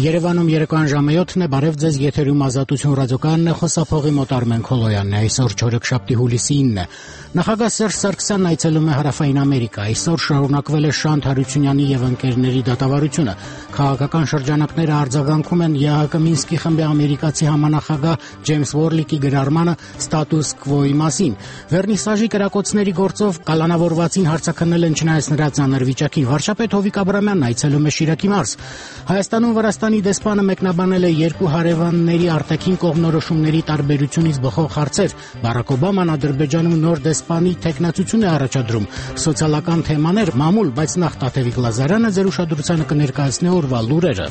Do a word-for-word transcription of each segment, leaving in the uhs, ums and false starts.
Երևանում երեկոյան ժամը յոթն է, բարև ձեզ, եթերում Ազատություն ռադիոկայանն է, խոսափողի մոտ Արմեն Քոլոյանն է, այսօր չորեքշաբթի հուլիսի ինն է։ Նախագահ Սերժ Սարգսյանն այցելում է Հարավային Ամերիկա, այսօր շարունակվել է Շանթ Հարությունյանի եւ ընկերների դատավարությունը։ Քաղաքական շրջանակները արձագանքում են ԵԱՀԿ Մինսկի խմբի ամերիկացի համանախագահ Ջեյմս Վորլիկի գրառմանը ստատուս քվոյի մասին։ Վերնիսաժի կրակոցների գործով կալանավորվածին հարցաքննել են չնայած նրա ծանր վիճակին։ Վարչապետ Հովիկ Աբրամյանն այցելում է Շիրակի մարզ։ Հայաստանում Վրաստանի դեսպանը մեկնաբանել է երկու հարևանների արտաքին կողմնորոշումների տարբերությունից բխող հարցեր։ Բարակ Օբաման Ադրբեջանում նոր դեսպանի թեկնածություն է առաջադրում։ Սոցիալական թեմաներ, մամուլ, բայց նախ Տաթևիկ Լազարյանը ձեր ուշադրությանը կներկայացնի օրվա լուրերը։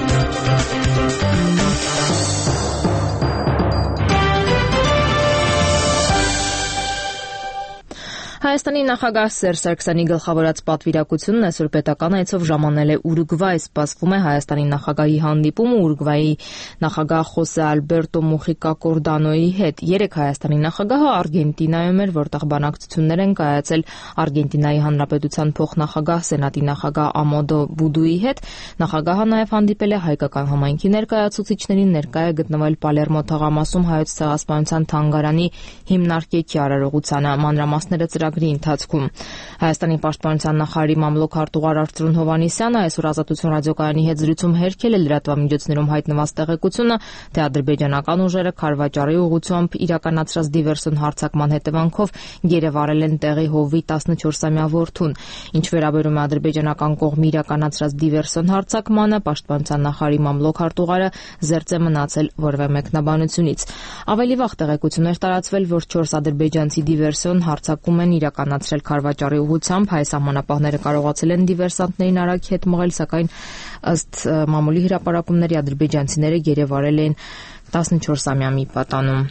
Հայաստանի նախագահ Սերժ Սարգսյանի գլխավորած պատվիրակությունն այսօր պետական այցով ժամանել է Ուրուգվայ, սպասվում է Հայաստանի նախագահի հանդիպումը Ուրուգվայի նախագահ Խոսե Ալբերտո Մուխիկա Կորդանոյի հետ։ Երեկ Հայաստանի նախագահը Արգենտինայում էր, որտեղ բանակցություններ են կայացել Արգենտինայի Հանրապետության փոխնախագահ Սենատի նախագահ Ամոդո Բուդուի հետ։ Նախագահը նաև հանդիպել է հայկական համայնքի ներկայացուցիչներին, ներկա է գտնվել Պալերմո թաղամասում Հայոց ցեղասպանության թանգարանի հիմնարկեքի արարողությանը, մանրամասները ծրագրի ընթացքում։ Հայաստանի պաշտպանության նախարարի մամլոք արտուղար Արծրուն Հովհաննիսյանը այսօր Ազատություն ռադիոկայանի հետ զրույցում հերքել է լրատվամիջոցներում հայտնված տեղեկությունը, թե ադրբեջանական ուժերը Քարվաճարի ուղղությամբ իրականացրած դիվերսիոն հարձակման հետևանքով գերեվարել են տեղի Հովի տասնչորսամյա որդուն։ Ինչ վերաբերում է ադրբեջանական կողմի իրականացրած դիվերսիոն հարձակմանը, պաշտպանության նախարարի մամլոք արտուղարը զերծ է մնացել որևէ մեկնաբանությունից։ Ավելի վաղ տեղեկություններ տարածվել, որ չորս ադրբեջանցի դիվերսիոն հարձակում են իրականացրել Քարվաճարի ուղղությամբ, հայ սահմանապահները կարողացել են դիվերսանտներին արագ հետ մղել, սակայն ըստ մամուլի հրապարակումների ադրբեջանցիները գերեվարել են տասնչորսամյա մի պատանում։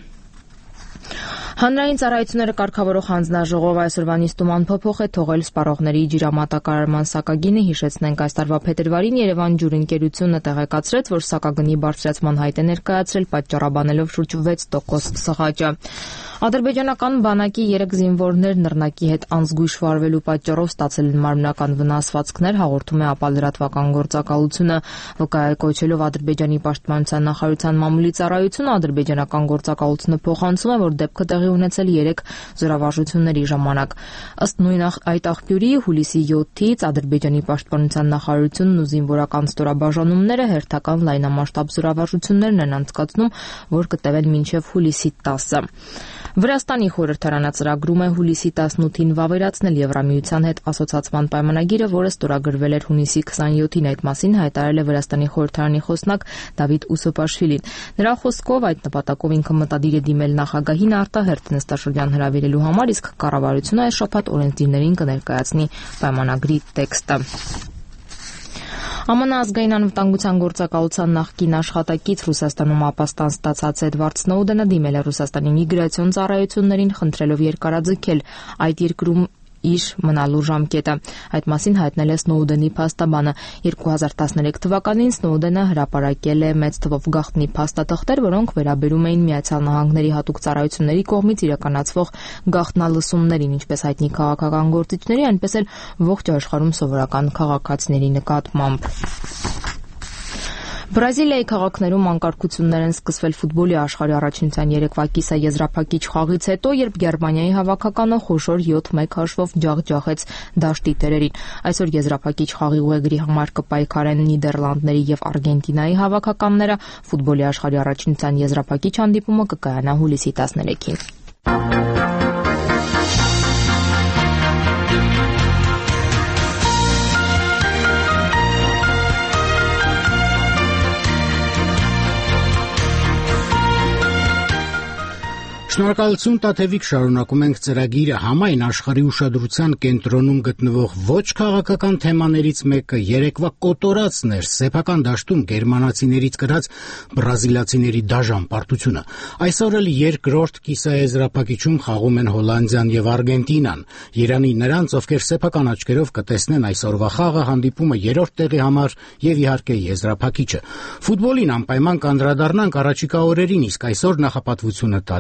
Հանրային ծառայությունները կարգավորող հանձնաժողովը այսօրվա նիստում անփոփոխ է թողել սպառողների ջրամատակարարման սակագինը։ Հիշեցնենք, այս տարվա փետրվարին Երևան ջուրընկերությունը տեղեկացրեց, որ սակագնի բարձրացման հայտ է ներկայացրել, պատճառաբանելով շուրջ վեց տոկոս սղաճը։ Ադրբեջանական բանակի երեք զինվորներ նռնակի հետ անզգույշ վարվելու պատճառով ստացել են մարմնական վնասվածքներ, հաղորդում է ԱՊԱ լրատվական գործակալությունը։ Վկայակոչելով Ադրբեջանի պաշտպանության նախարարության մամուլի ծառայությունը, ադրբեջանական գործակալությունը փոխանցում է, որ դեպքը տեղի ունեցել երեք զորավարժությունների ժամանակ։ Ըստ նույն այդ աղբյուրի, հուլիսի յոթից Ադրբեջանի պաշտպանության նախարարությունն ու զինվորական ստորաբաժանումները հերթական լայնամասշտաբ զորավարժություններն են անցկացնում, որ կտևեն մինչև հուլիսի տասը։ Վրաստանի խորհրդարանը ծրագրում է հուլիսի տասնութին վավերացնել Եվրամիության հետ ասոցացման պայմանագիրը, որը ստորագրվել էր հունիսի քսանյոթին։ Այդ մասին հայտարարել է Վրաստանի խորհրդարանի խոսնակ Դավիթ Ուսուպաշվիլին։ Նրա խոսքով այդ նպատակով ինքը մտադիր է դիմել նախագահին արտահերթ նստաշրջան հրավիրելու համար, իսկ կառավարությունը այս շաբաթ օրենսդիրներին կներկայացնի պայմանագրի տեքստը։ ԱՄՆ ազգային անվտանգության գործակալության նախկին աշխատակից Ռուսաստանում ապաստան ստացած Էդվարդ Սնոուդենը դիմել է Ռուսաստանի միգրացիոն ծառայություններին, խնդրելով երկարաձգել այդ երկրում իր մնալու ժամկետը։ Այդ մասին հայտնել է Սնոուդենի փաստաբանը։ երկու հազար տասներեք թվականին Սնոուդենը հրապարակել է մեծ թվով գաղտնի փաստաթղթեր, որոնք վերաբերում էին Միացյալ Նահանգների հատուկ ծառայությունների կողմից իրականացվող գաղտնալսումներին, ինչպես հայտնի քաղաքական գործիչների, այնպես էլ ողջ աշխարհում սովորական քաղաքացիների նկատմամբ։ Բրազիլիայի քաղաքներում անկարգություններ են սկսվել ֆուտբոլի աշխարհի առաջնության երեկվա կիսաեզրափակիչ խաղից հետո, երբ Գերմանիայի հավաքականը խոշոր յոթ մեկ հաշվով ջախջախեց դաշտի տերերին։ Այսօր եզրափակիչ խաղի ուղեգրի համար կպայքարեն Նիդերլանդների եւ Արգենտինայի հավաքականները։ Ֆուտբոլի աշխարհի առաջնության եզրափակիչ հանդիպումը կկայանա հուլիսի տասներեքին։ Շնորհակալություն Տաթևիկ, շարունակում ենք ծրագիրը։ Համայն աշխարհի ուշադրության կենտրոնում գտնվող ոչ քաղաքական թեմաներից մեկը երեկվա կոտորածն էր սեփական դաշտում գերմանացիներից կրած բրազիլացիների դաժան պարտությունը։ Այսօր էլ երկրորդ կիսաեզրափակիչում խաղում են Հոլանդիան եւ Արգենտինան։ Երանի նրանց, ովքեր սեփական աչքերով կտեսնեն այսօրվա խաղը, հանդիպումը երրորդ տեղի համար եւ իհարկե եզրափակիչը։ Ֆուտբոլին անպայման կանդրադառնանք առաջիկա օրերին, իսկ այսօր նախապատվությունը տալիս ենք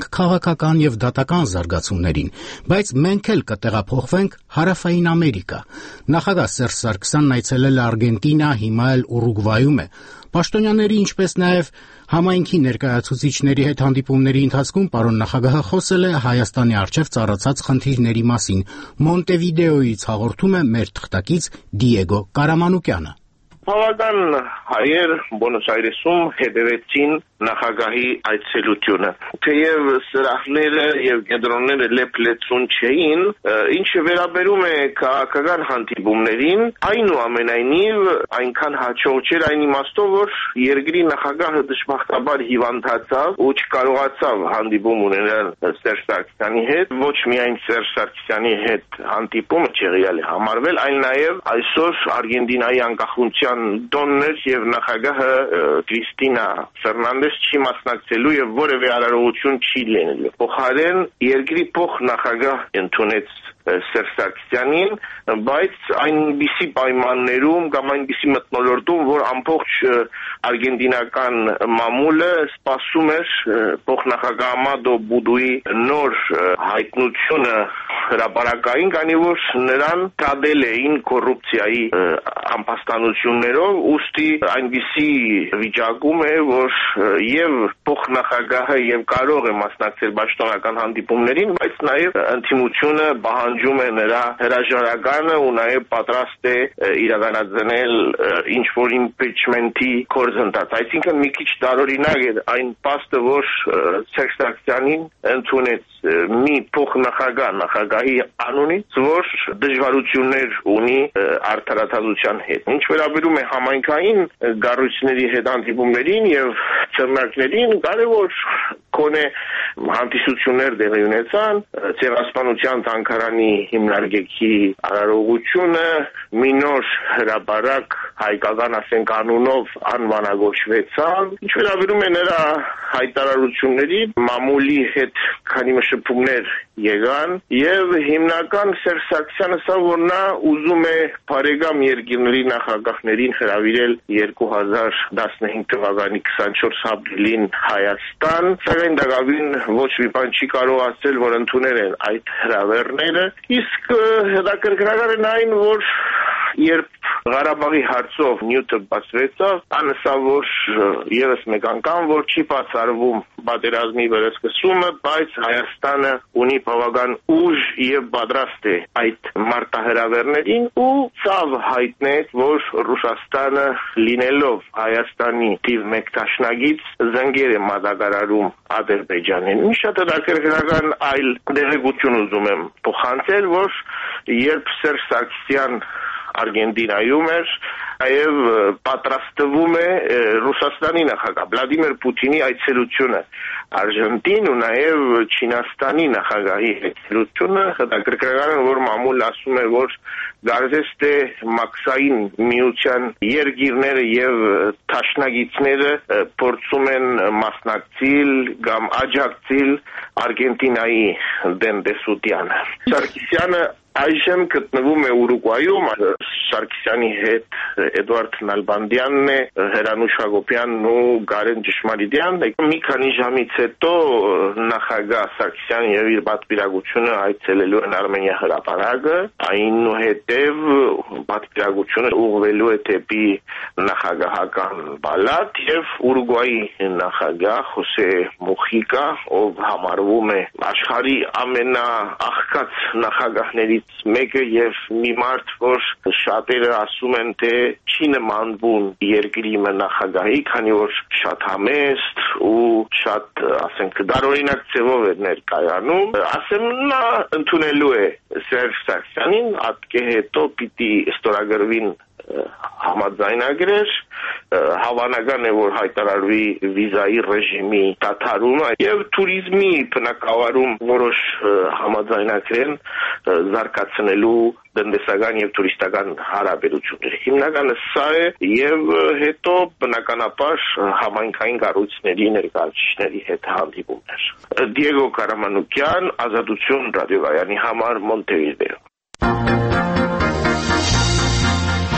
քաղաքական եւ դատական զարգացումներին, բայց մենք էլ կտեղափոխվենք Հարավային Ամերիկա։ Նախագահ Սերժ Սարգսյանն այցելել է Արգենտինա, հիմա էլ Ուրուգվայում է։ Պաշտոնյաների, ինչպես նաև համայնքի ներկայացուցիչների հետ հանդիպումների ընթացքում պարոն նախագահը խոսել է Հայաստանի առջև ծառացած խնդիրների մասին։ Մոնտեվիդեոյից հաղորդում է մեր թղթակից Դիեգո Կարամանուկյանը։ Բավական հայեր Բուենոս Այրեսում հետևեցին նախագահի այցելությունը։ Թեև սրահները եւ կենտրոնները լեփլեցուն չէին, ինչը վերաբերում է քաղաքական հանդիպումներին, այնուամենայնիվ այնքան հաջող չէր այն իմաստով, որ երկրի նախագահը դժբախտաբար հիվանդացավ ու չկարողացավ հանդիպում ունենալ Սերժ Սարգսյանի հետ, ոչ միայն Սերժ Սարգսյանի հետ հանդիպումը չեղյալ է համարվել, այլ նաեւ այսօր Արգենտինայի անկախության դոններ եւ նախագահը Կրիստինա Ֆերնանդես չի մասնակցելու եւ որևէ արարողություն չի լինելու։ Փոխարեն երկրի փոխնախագահ ընդունեց Սերժ Սարգսյանին, բայց այնպիսի պայմաններում կամ այնպիսի մթնոլորտում, որ ամբողջ արգենտինական մամուլը սպասում էր փոխնախագահ Ամադո Բուդուի նոր հայտնությունը հրապարակային, քանի որ նրան կադել էին կոռուպցիայի ամբաստանություններով, ուստի այնպիսի վիճակում է, որ եւ փոխնախագահը եւ կարող է մասնակցել պաշտոնական հանդիպումներին, բայց նաեւ ընդդիմությունը պահանջում է նրա հրաժարականը ու նաեւ պատրաստ է իրականացնել ինչ որ impeachment-ի գործընթաց։ Այսինքն մի քիչ տարօրինակ է այն փաստը, որ Սերժ Սարգսյանին ընդունեց մի փոխնախագահ նախագահի անունից, որ դժվարություններ ունի արդարացության հետ։ Ինչ վերաբերում է համայնքային կառույցների հետ հանդիպումներին եւ քննարկներին, կարևոր կոնե հանդիսություններ դեղի ունեցան, ցեղասպանության թանգարանի հիմնարկեքի արարողությունը, մի նոր հրապարակ հայկական ասենք անունով անվանագործվեցավ։ Ինչ վերաբերում է նրա հայտարարությունների, մամուլի հետ քանի շփումներ եղան եւ հիմնական Սերժ Սարգսյանը սա որ նա ուզում է բարեկամ երկրների նախագահներին հրավիրել երկու հազար տասնհինգ թվականի քսանչորս ապրիլին Հայաստան, սակայն դակավին ոչ մի բան չի կարող ասել, որ ընդունել են այդ հրավերները, իսկ հետաքրքրական է այն, որ երբ Ղարաբաղի հարցով նյութը բացվեցավ, անսա որ եւս մեկ անգամ որ չի բացառվում պատերազմի վերսկսումը, բայց Հայաստանը ունի բավական ուժ եւ պատրաստ է այդ մարտահրավերներին ու ցավ հայտնեց, որ Ռուսաստանը լինելով Հայաստանի թիվ մեկ դաշնակից զանգեր է մատակարարում Ադրբեջանին։ Ինչ շատ հետաքրքրական այլ դեղեցություն ուզում եմ փոխանցել, որ երբ Սերժ Սարգսյան Արգենտինայում էր, այև պատրաստվում է Ռուսաստանի նախագահ Վլադիմիր Պուտինի այցելությունը Արժենտին ու նաև Չինաստանի նախագահի այցելությունը, հետաքրքրական է, որ մամուլ ասում է, որ գարզեստ է մաքսային միության երկիրները եւ դաշնակիցները փորձում են մասնակցել կամ աջակցել Արգենտինայի դեմդեսությանը։ Սարգսյանը այժմ գտնվում է Ուրուգվայում, Սարգսյանի հետ Էդուարդ Նալբանդյանն է, Հրանուշ Հակոբյանն ու Գարեն Ճշմարիտյանն է։ Մի քանի ժամից հետո նախագահ Սարգսյանը եւ իր պատվիրակությունը այցելելու են Արմենիա հրապարակը, այնուհետև պատվիրակությունը ուղղվելու է դեպի նախագահական պալատ եւ Ուրուգվայի նախագահ Խոսե Մուխիկա, ով համարվում է աշխարհի ամենաաղքած նախագահներից մեկը եւ մի մարդ, որ շատերը ասում են, թե չի նմանվում երկրի նախագահի, քանի որ շատ համեստ ու շատ, ասենք, դարօրինակ ձևով է ներկայանում, ասեմ նա ընդունելու է Սերժ Սարգսյանին, ատկե հետո պիտի ստորագրվին համաձայնագրեր, հավանական է, որ հայտարարվի վիզայի ռեժիմի դադարումը եւ туриզմի բնակավարում որոշ համաձայնագրեր զարգացնելու տնտեսական եւ տուրիստական հարաբերություններ։ Հիմնականը սա է եւ հետո բնականաբար համայնքային կառույցների ներկայացուցիչների հետ հանդիպումներ։ Դիեգո Կարամանուկյան, Ազատություն ռադիոկայանի համար, Մոնտեվիդեո։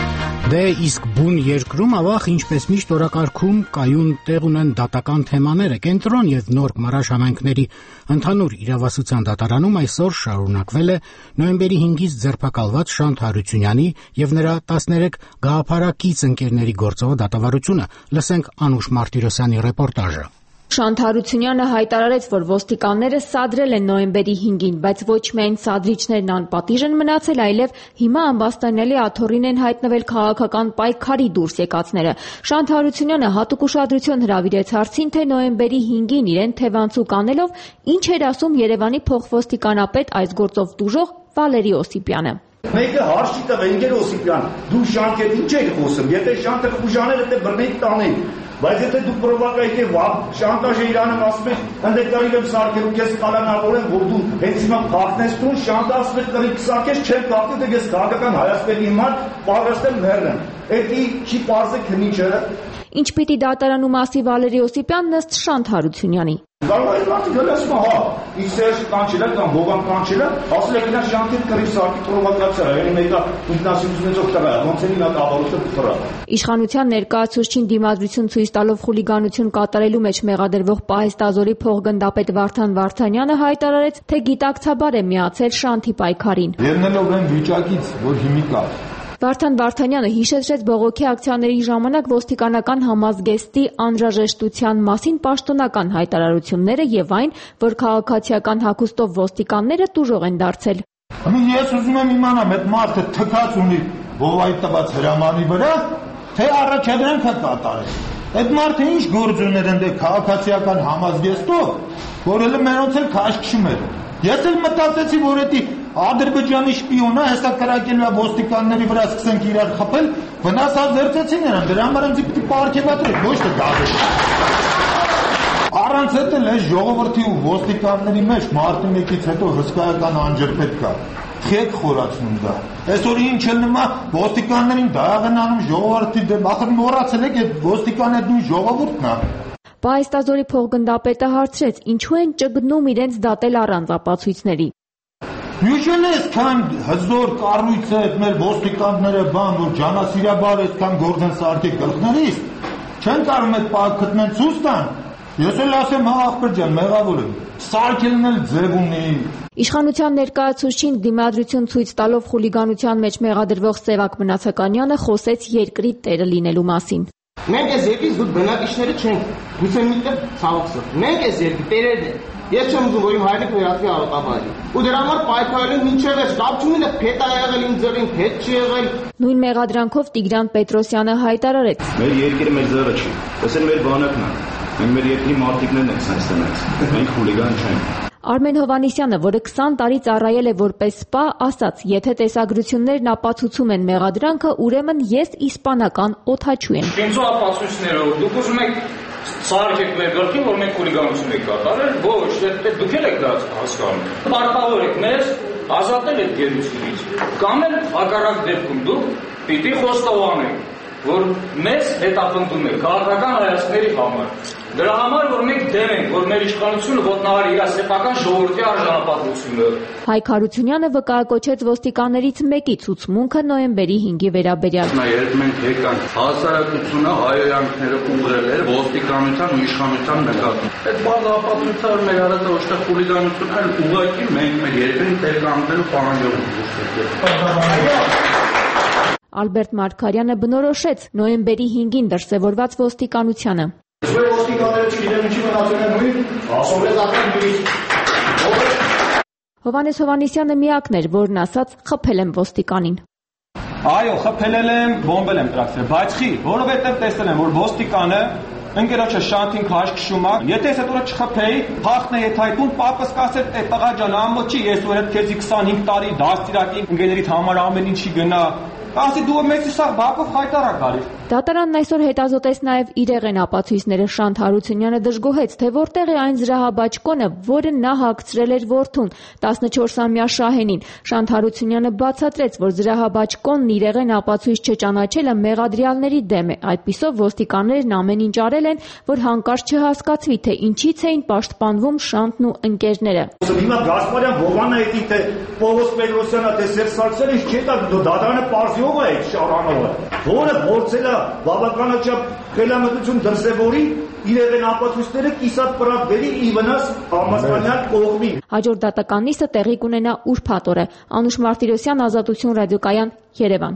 Դե իսկ բուն երկրում ավաղ ինչպես միշտ օրակարգում կայուն տեղ ունեն դատական թեմաները։ Կենտրոն եւ Նոր Մարաշ համայնքների ընդհանուր իրավասության դատարանում այսօր շարունակվել է նոյեմբերի հինգից ձերբակալված Շանթ Հարությունյանի եւ նրա տասներեք գաղափարակից ընկերների գործով դատավարությունը։ Լսենք Անուշ Մարտիրոսյանի ռեպորտաժը։ Շանթ Հարությունյանը հայտարարեց, որ ոստիկանները սադրել են նոյեմբերի հինգին, բայց ոչ միայն սադրիչներն անպատիժ են մնացել, այլև հիմա ամբաստանյալի աթոռին են հայտնվել քաղաքական պայքարի դուրս եկածները։ Շանթ Հարությունյանը հատուկ ուշադրություն հրավիրեց հարցին, թե նոյեմբերի հինգին իրեն թևանցուկ անելով ինչ էր ասում Երևանի փոխոստիկանապետ այս գործով տուժող Վալերի Օսիպյանը։ Մեկը հարց չի տվել, ընկեր Օսիպյան, դու Շանթ ինչ եք խոսում, եթե Շանթը խուժաները թե բռնեիք տանեիք, բայց եթե դու պրովոկայիք եւ Շանտաժը Իրանում ասում եք, ընդ կարիք եմ սարքելու, քեզ կանանավորեմ, որ դու հենց հիմա փախնես տուն, Շանտը ասում եք կարիք սարքես, չեմ փախնի, դե ես քաղաքական հայացքների հիմար պատրաստ եմ մեռնեմ։ Էդի չի պարզե քնիչը։ Ինչ պիտի դատարանում ասի Վալերի Օսիպյանն ըստ Շանթ Հարությունյանի։ Կարող է մարդիկ գալասում, հա, իսկ կանչել են կամ Հովան կանչել են, ասել եք նա Շանթի կրիվ սարքի պրովոկացիա է, այն մեկը ինքնասիրությունից օգտվել է, ոնց է նա կավարությունը փռա։ Իշխանության ներկայացուցչին դիմադրություն ցույց տալով խուլիգանություն կատարելու մեջ մեղադրվող Պահեստազորի փոխգնդապետ Վարդան Վարդանյանը հայտարարեց, թե գիտակցաբար է միացել Շանթի պայքարին։ Ելնելով այն վիճակից, որ հիմի կա Վարդան Վարդանյանը հիշեցրեց բողոքի ակցիաների ժամանակ ոստիկանական համազգեստի անհրաժեշտության մասին պաշտոնական հայտարարությունները եւ այն, որ քաղաքացիական հագուստով ոստիկանները տուժող են դարձել։ Ես ուզում եմ իմանամ, այդ մարդը թքած ունի ովայի տված հրամանի վրա, թե առաջադրանք է կատարել։ Այդ մարդը ինչ գործ ուներ ընդ քաղաքացիական համազգեստով, որ էլ մենոնց էլ քաշքշում էր։ Ես էլ մտածեցի, որ էդի Ադրբեջանի շպիոնը հեսա կրակելու է ոստիկանների վրա սկսենք իրար խփել, վնասած վերցեցին նրան, դրա համար ինձ պիտի պարգևատրեք, ոչ թե գազել։ Առանց այդ էլ այս ժողովրդի ու ոստիկանների մեջ մարտի մեկից հետո հսկայական անջրպետ կա։ Խեք խորացնում դա։ Այսօր ինչ էլ նմա ոստիկաններին դաղանանում ժողովրդի դեմ, ախր մոռացել եք այդ ոստիկանը դու ժողովուրդն է։ Պահեստազորի փոխգնդապետը հարցրեց, ինչու են ճգնում իրենց դատել առանց ապացույցների։ Յուշեն է այսքան հզոր կառույցը այդ մեր ոստիկանները բան, որ ջանասիրաբար այսքան գործ են սարքել գլխներից, չեն կարող այդ պահ գտնեն ցույց տան։ Ես էլ ասեմ, հա ախպեր ջան, մեղավոր եմ։ Սարքելն էլ ձև ունի։ Իշխանության ներկայացուցչին դիմադրություն ցույց տալով խուլիգանության մեջ մեղադրվող Սևակ Մնացականյանը խոսեց երկրի տերը լինելու մասին։ Մենք այս երկրի զուտ բնակիչները չենք, գուցե միտեղ ցավոքսը։ Մենք այս երկրի տերերն ենք։ Ես չեմ ուզում, որ իմ հայրենիքը վերածվի արոտավայրի։ Ու դրա համար պայքարել մինչև այս կապ չունի, փետ է եղել իմ ձեռին, փետ չի եղել։ Նույն մեղադրանքով Տիգրան Պետրոսյանը հայտարարեց. Մեր երկիրը մեր ձեռը չի։ Ասեն մեր բանակն է։ Մենք մեր երկրի մարտիկներն ենք sense տնած։ Մենք խուլիգան չենք։ Արմեն Հովանիսյանը, որը քսան տարի ծառայել է որպես սպա, ասաց, եթե տեսագրություններն ապացուցում են մեղադրանքը, ուրեմն ես իսպանական օդաչու եմ։ Ինձ ապացույցներով դուք ուզում եք սարքեք մեր գլխին, որ մենք խուլիգանություն ենք կատարել, ոչ, դուք եք դա հասկանում։ Պարտավոր եք մեզ ազատել այդ գերությունից, կամ էլ հակառակ դեպքում դուք պիտի խոստովանեք, որ մեզ հետապնդում եք քաղաքական հայացքների համար։ Դրա համար, որ մենք դեմ ենք, որ մեր իշխանությունը ոտնահարի իր սեփական ժողովրդի արժանապատվությունը։ Հայկ Հարությունյանը վկայակոչեց ոստիկաններից մեկի ցուցմունքը նոյեմբերի հինգի վերաբերյալ։ Երբ մենք եկանք, հասարակությունը հայոյանքները ուղղել էր ոստիկանության ու իշխանության նկատմամբ։ Այդ բանը ապացույցը որ մեր արածը ոչ թե խուլիգանություն, այլ ուղղակի մենք մեր երկրին տերկանգնելու պահանջով ենք։ Ալբերտ Մարգարյանը բնորոշեց նոյեմբերի հինգին դրսևորված ոստիկանությանը։ Ես ոստիկանները չգիտեմ ինչի մնացել են նույն, ասովետական նույն։ Հովանես Հովանեսյանը միակն էր, որն ասաց խփել եմ ոստիկանին։ Այո, խփել եմ, բոմբել եմ տրաքսել, բայց խի, որովհետև տեսել եմ, որ ոստիկանը ընկերոջը Շանթին քաշքշում է, եթե ես այդ օրը չխփեի, փախն է եթայտուն, պապս կասեր, «Է տղա ջան, ամոչի, ես որ այդ քեզի քսանհինգ տարի դաստիարակի ընկերներիդ համար ամեն ինչի գնա»։ Ասի դու մեծի սա բակով հայտարար գալիս։ Դատարանն այսօր հետազոտեց նաև իրեղեն ապացույցները։ Շանթ Հարությունյանը դժգոհեց, թե որտեղ է այն զրահաբաճկոնը, որը նա հագցրել էր որդուն, տասնչորսամյա Շահենին։ Շանթ Հարությունյանը բացատրեց, որ զրահաբաճկոնն իրեղեն ապացույց չճանաչելը մեղադրյալների դեմ է։ Այդպիսով ոստիկաններն ամեն ինչ արել են, որ հանկարծ չհասկացվի, թե ինչից էին պաշտպանվում Շանթն ու ընկերները։ Հիմա Գասպարյան Հովանը էդի թե Պողոս Պետրոսյանը թե Սերժ Սարգսյանը չէ՞ դա դատարանը պարզի ով է այդ Շարանովը, որը փորձել է բավականաչափ խելամտություն դրսևորի իրեղեն ապացույցները կիսատ պրատ բերի ի վնաս համասպանյան կողմի։ Հաջորդ դատական նիստը տեղի կունենա ուրբաթ օրը։ Անուշ Մարտիրոսյան, Ազատություն ռադիոկայան, Երևան։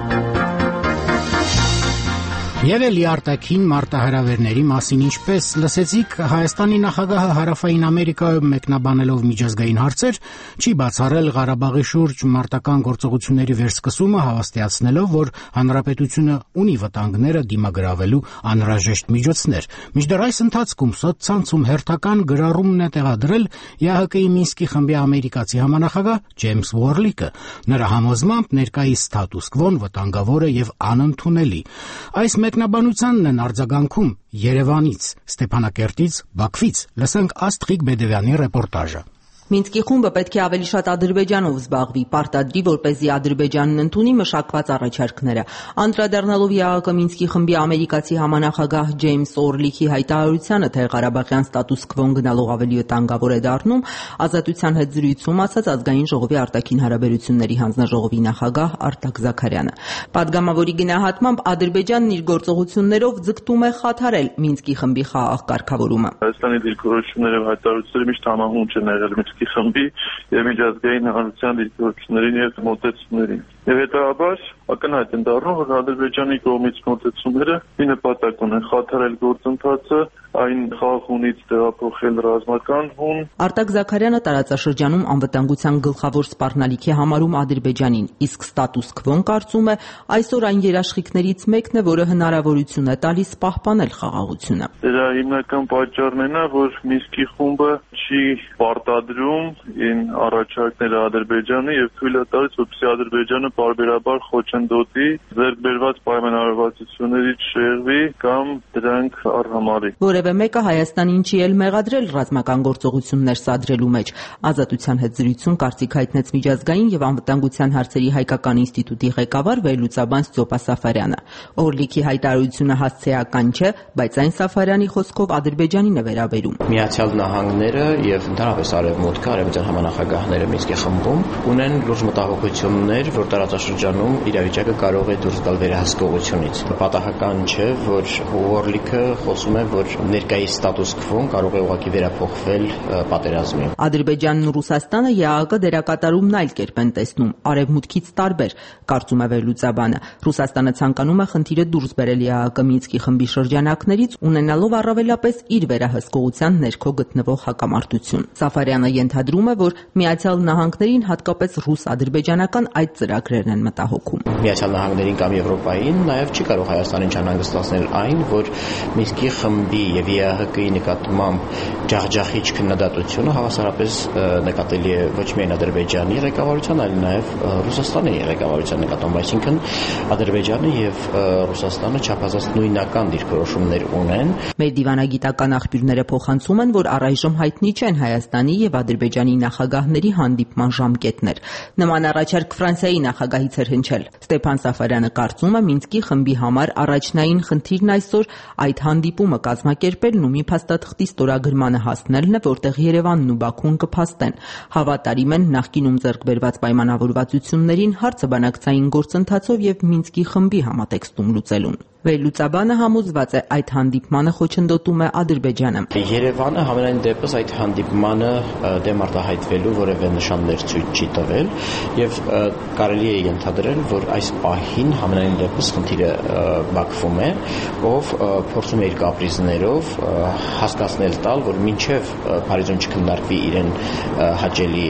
Եվ էլի արտաքին մարտահրավերների մասին ինչպես լսեցիք, Հայաստանի նախագահը Հարավային Ամերիկայում մեկնաբանելով միջազգային հարցեր չի բացառել Ղարաբաղի շուրջ մարտական գործողությունների վերսկսումը, հավաստիացնելով, որ հանրապետությունը ունի վտանգները դիմագրավելու անհրաժեշտ միջոցներ։ Մինչդեռ այս ընթացքում սոցցանցում հերթական գրառումն է տեղադրել ԵԱՀԿ-ի Մինսկի խմբի ամերիկացի համանախագահ Ջեյմս Ուորլիկը։ Նրա համոզմամբ ներկայիս ստատուս քվոն վտանգավոր է եւ անընդունելի։ Այս մեկնաբանությանն են արձագանքում Երևանից, Ստեփանակերտից, Բաքվից։ Լսենք Աստղիկ Բեդևյանի ռեպորտաժը։ Մինսկի խումբը պետք է ավելի շատ Ադրբեջանով զբաղվի, պարտադրի, որպեսզի Ադրբեջանն ընդունի մշակված առաջարկները։ Անդրադառնալով ԵԱՀԿ Մինսկի խմբի ամերիկացի համանախագահ Ջեյմս Օրլիքի հայտարարությանը, թե Ղարաբաղյան ստատուս քվոն գնալով ավելի վտանգավոր է դառնում, Ազատության հետ զրույցում ասաց Ազգային ժողովի արտաքին հարաբերությունների հանձնաժողովի նախագահ Արտակ Զաքարյանը։ Պատգամավորի գնահատմամբ Ադրբեջանն իր գործողություններով ձգտում է խաթարել Մինսկի խմբի խաղաղ կարգավորումը։ Հայաստանի դիրքորոշումները եւ հայտարարությունները միշտ համահունչ են եղել խմբի եւ միջազգային հանրության դիրքորոշումներին եւ մոտեցումներին։ Եվ հետաբար ակնհայտ են դառնում, որ Ադրբեջանի կողմից մոտեցումները ի նպատակ ունեն խաթարել գործընթացը, այն խաղաղ հունից տեղափոխել ռազմական հուն։ Արտակ Զաքարյանը տարածաշրջանում անվտանգության գլխավոր սպառնալիք է համարում Ադրբեջանին, իսկ ստատուս քվոն կարծում է այսօր այն երաշխիքներից մեկն է, որը հնարավորություն է տալիս պահպանել խաղաղությունը։ Դրա հիմնական պատճառն է նա, որ Մինսկի խումբը չի պարտադրում ին առաջարկները Ադրբեջանի եւ թույլ է տալիս, որպեսզի Ադրբեջանը պարբերաբար խոչընդոտի, ձեռք բերված պայմանավորվածություններից շեղվի կամ դրանք արհամարի։ Որևէ մեկը Հայաստանին չի էլ մեղադրել ռազմական գործողություններ սադրելու մեջ։ Ազատության հետ զրույցում կարծիք հայտնեց միջազգային եւ անվտանգության հարցերի հայկական ինստիտուտի ղեկավար վերլուծաբան Ստյոպա Սաֆարյանը։ Օրլիքի հայտարարությունը հասցեական չէ, բայց այն Սաֆարյանի խոսքով Ադրբեջանին է վերաբերում։ Միացյալ Նահանգները եւ ընդհանրապես Արևմուտքը, արևմտյան համանախագահները Մինսկի խմբում ունեն լուրջ մտահոգություններ, որ տարածաշրջանում իրավիճակը կարող է դուրս գալ վերահսկողությունից։ Պատահական չէ, որ Օրլիքը խոսում է, որ ներկայիս ստատուս քվոն կարող է ուղղակի վերափոխվել պատերազմի։ Ադրբեջանն ու Ռուսաստանը ԵԱՀԿ դերակատարումն այլ կերպ են տեսնում, արևմուտքից տարբեր, կարծում է վերլուծաբանը։ Ռուսաստանը ցանկանում է խնդիրը դուրս բերել ԵԱՀԿ Մինսկի խմբի շրջանակներից, ունենալով առավելապես իր վերահսկողության ներքո գտնվող հակամարտություն։ Սաֆարյանը ենթադրում է, որ Միացյալ Նահանգներին հատկապես ռուս-ադրբեջանական այդ ծրագրերն են մտահոգում։ Միացյալ Նահանգներին կամ Եվրոպային նաև չի կարող Հայաստանին չանհանգստացնել այն, որ Մինսկի խմբի եւ ԵԱՀԿ-ի նկատմամբ ջախջախիչ քննադատությունը հավասարապես նկատելի է ոչ միայն Ադրբեջանի ղեկավարության, այլ նաև Ռուսաստանի ղեկավարության նկատմամբ, այսինքն Ադրբեջանը եւ Ռուսաստանը չափազանց նույնական դիրքորոշումներ ունեն։ Մեր դիվանագիտական աղբյուրները փոխանցում են, որ առայժմ հայտնի չեն Հայաստանի եւ Ադրբեջանի նախագահների հանդիպման ժամկետներ։ Նման առաջարկ Ֆրանսիայի նախագահից էր հնչել։ Ստեփան Սաֆարյանը կարծում է Մինսկի խմբի համար առաջնային խնդիրն այսօր այդ հանդիպումը կազմակերպելն ու մի փաստաթղթի ստորագրմանը հասնելն է, որտեղ Երևանն ու Բաքուն կփաստեն, հավատարիմ են նախկինում ձեռք բերված պայմանավորվածություններին հարցը բանակցային գործընթացով եւ Մինսկի խմբի համատեքստում լուծելուն։ Վերլուծաբանը համոզված է այդ հանդիպմանը խոչընդոտում է Ադրբեջանը։ Երևանը համենայն դեպս այդ հանդիպմանը դեմ արտահայտվելու որևէ նշաններ ցույց չի տվել եւ կարելի է ենթադրել, որ այս պահին համենայն դեպս խնդիրը Բաքվում է, ով փորձում է իր կապրիզներով հասկացնել տալ, որ մինչեւ Փարիզում չքննարկվի իրեն հաճելի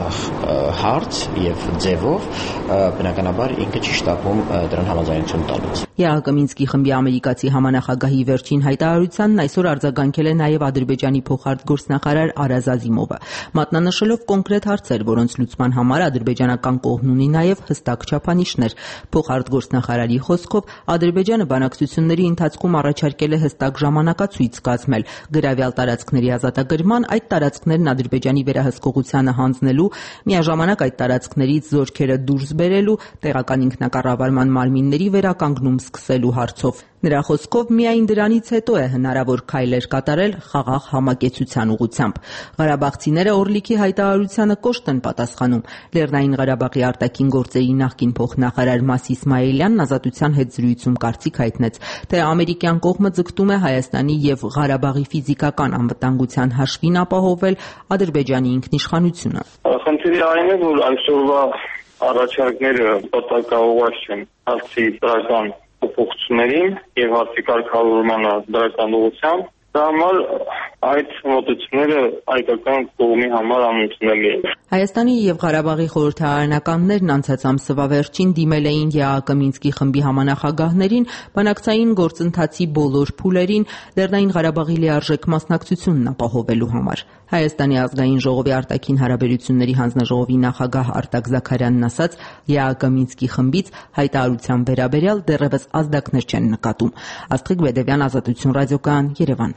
հարց եւ ձևով, բնականաբար ինքը չի շտապում դրան համաձայնություն տալուց։ ԵԱՀԿ Մինսկի խմբի ամերիկացի համանախագահի վերջին հայտարարությանն այսօր արձագանքել է նաև Ադրբեջանի փոխարտգործնախարար Արազ Ազիմովը, մատնանշելով կոնկրետ հարցեր, որոնց լուծման համար ադրբեջանական կողմն ունի նաև հստակ չափանիշներ։ Փոխարտգործնախարարի խոսքով Ադրբեջանը բանակցությունների ընթացքում առաջարկել է հստակ ժամանակացույց կազմել գրավյալ տարածքների ազատագրման, այդ տարածքներն Ադրբեջանի վերահսկողությանը հանձնելու, միաժամանակ այդ տարածքներից զորքերը դուրս բերելու, տեղական ինքնակառավարման մարմինների վերականգնում սկսելու հարցեր հարցով։ Նրա խոսքով միայն դրանից հետո է հնարավոր քայլեր կատարել խաղաղ համակեցության ուղղությամբ։ Ղարաբաղցիները Օրլիկի հայտարարությանը կոշտ են պատասխանում։ Լեռնային Ղարաբաղի արտաքին գործերի նախկին փոխնախարար Մաս Իսմայելյանն Ազատության հետ զրույցում կարծիք հայտնեց, թե ամերիկյան կողմը ձգտում է Հայաստանի եւ Ղարաբաղի ֆիզիկական անվտանգության հաշվին ապահովել Ադրբեջանի ինքնիշխանությունը։ Խնդիրը այն է, որ այսօրվա առաջարկները պատակաուղղված չեն հարցի դրական փոփոխություններին եւ հարցի կարգավորմանը դրական ուղղությամբ, դա համար այդ մոտեցումները հայկական կողմի համար անընդունելի են։ Հայաստանի եւ Ղարաբաղի խորհրդարանականներն անցած ամսվա վերջին դիմել էին ԵԱՀԿ Մինսկի խմբի համանախագահներին բանակցային գործընթացի բոլոր փուլերին Լեռնային Ղարաբաղի լիարժեք մասնակցությունն ապահովելու համար։ Հայաստանի ազգային ժողովի արտաքին հարաբերությունների հանձնաժողովի նախագահ Արտակ Զաքարյանն ասաց, ԵԱՀԿ Մինսկի խմբից հայտարարության վերաբերյալ դեռևս ազդակներ չեն նկատում։ Աստղիկ Բեդևյան, Ազատություն ռադիոկայան, Երևան։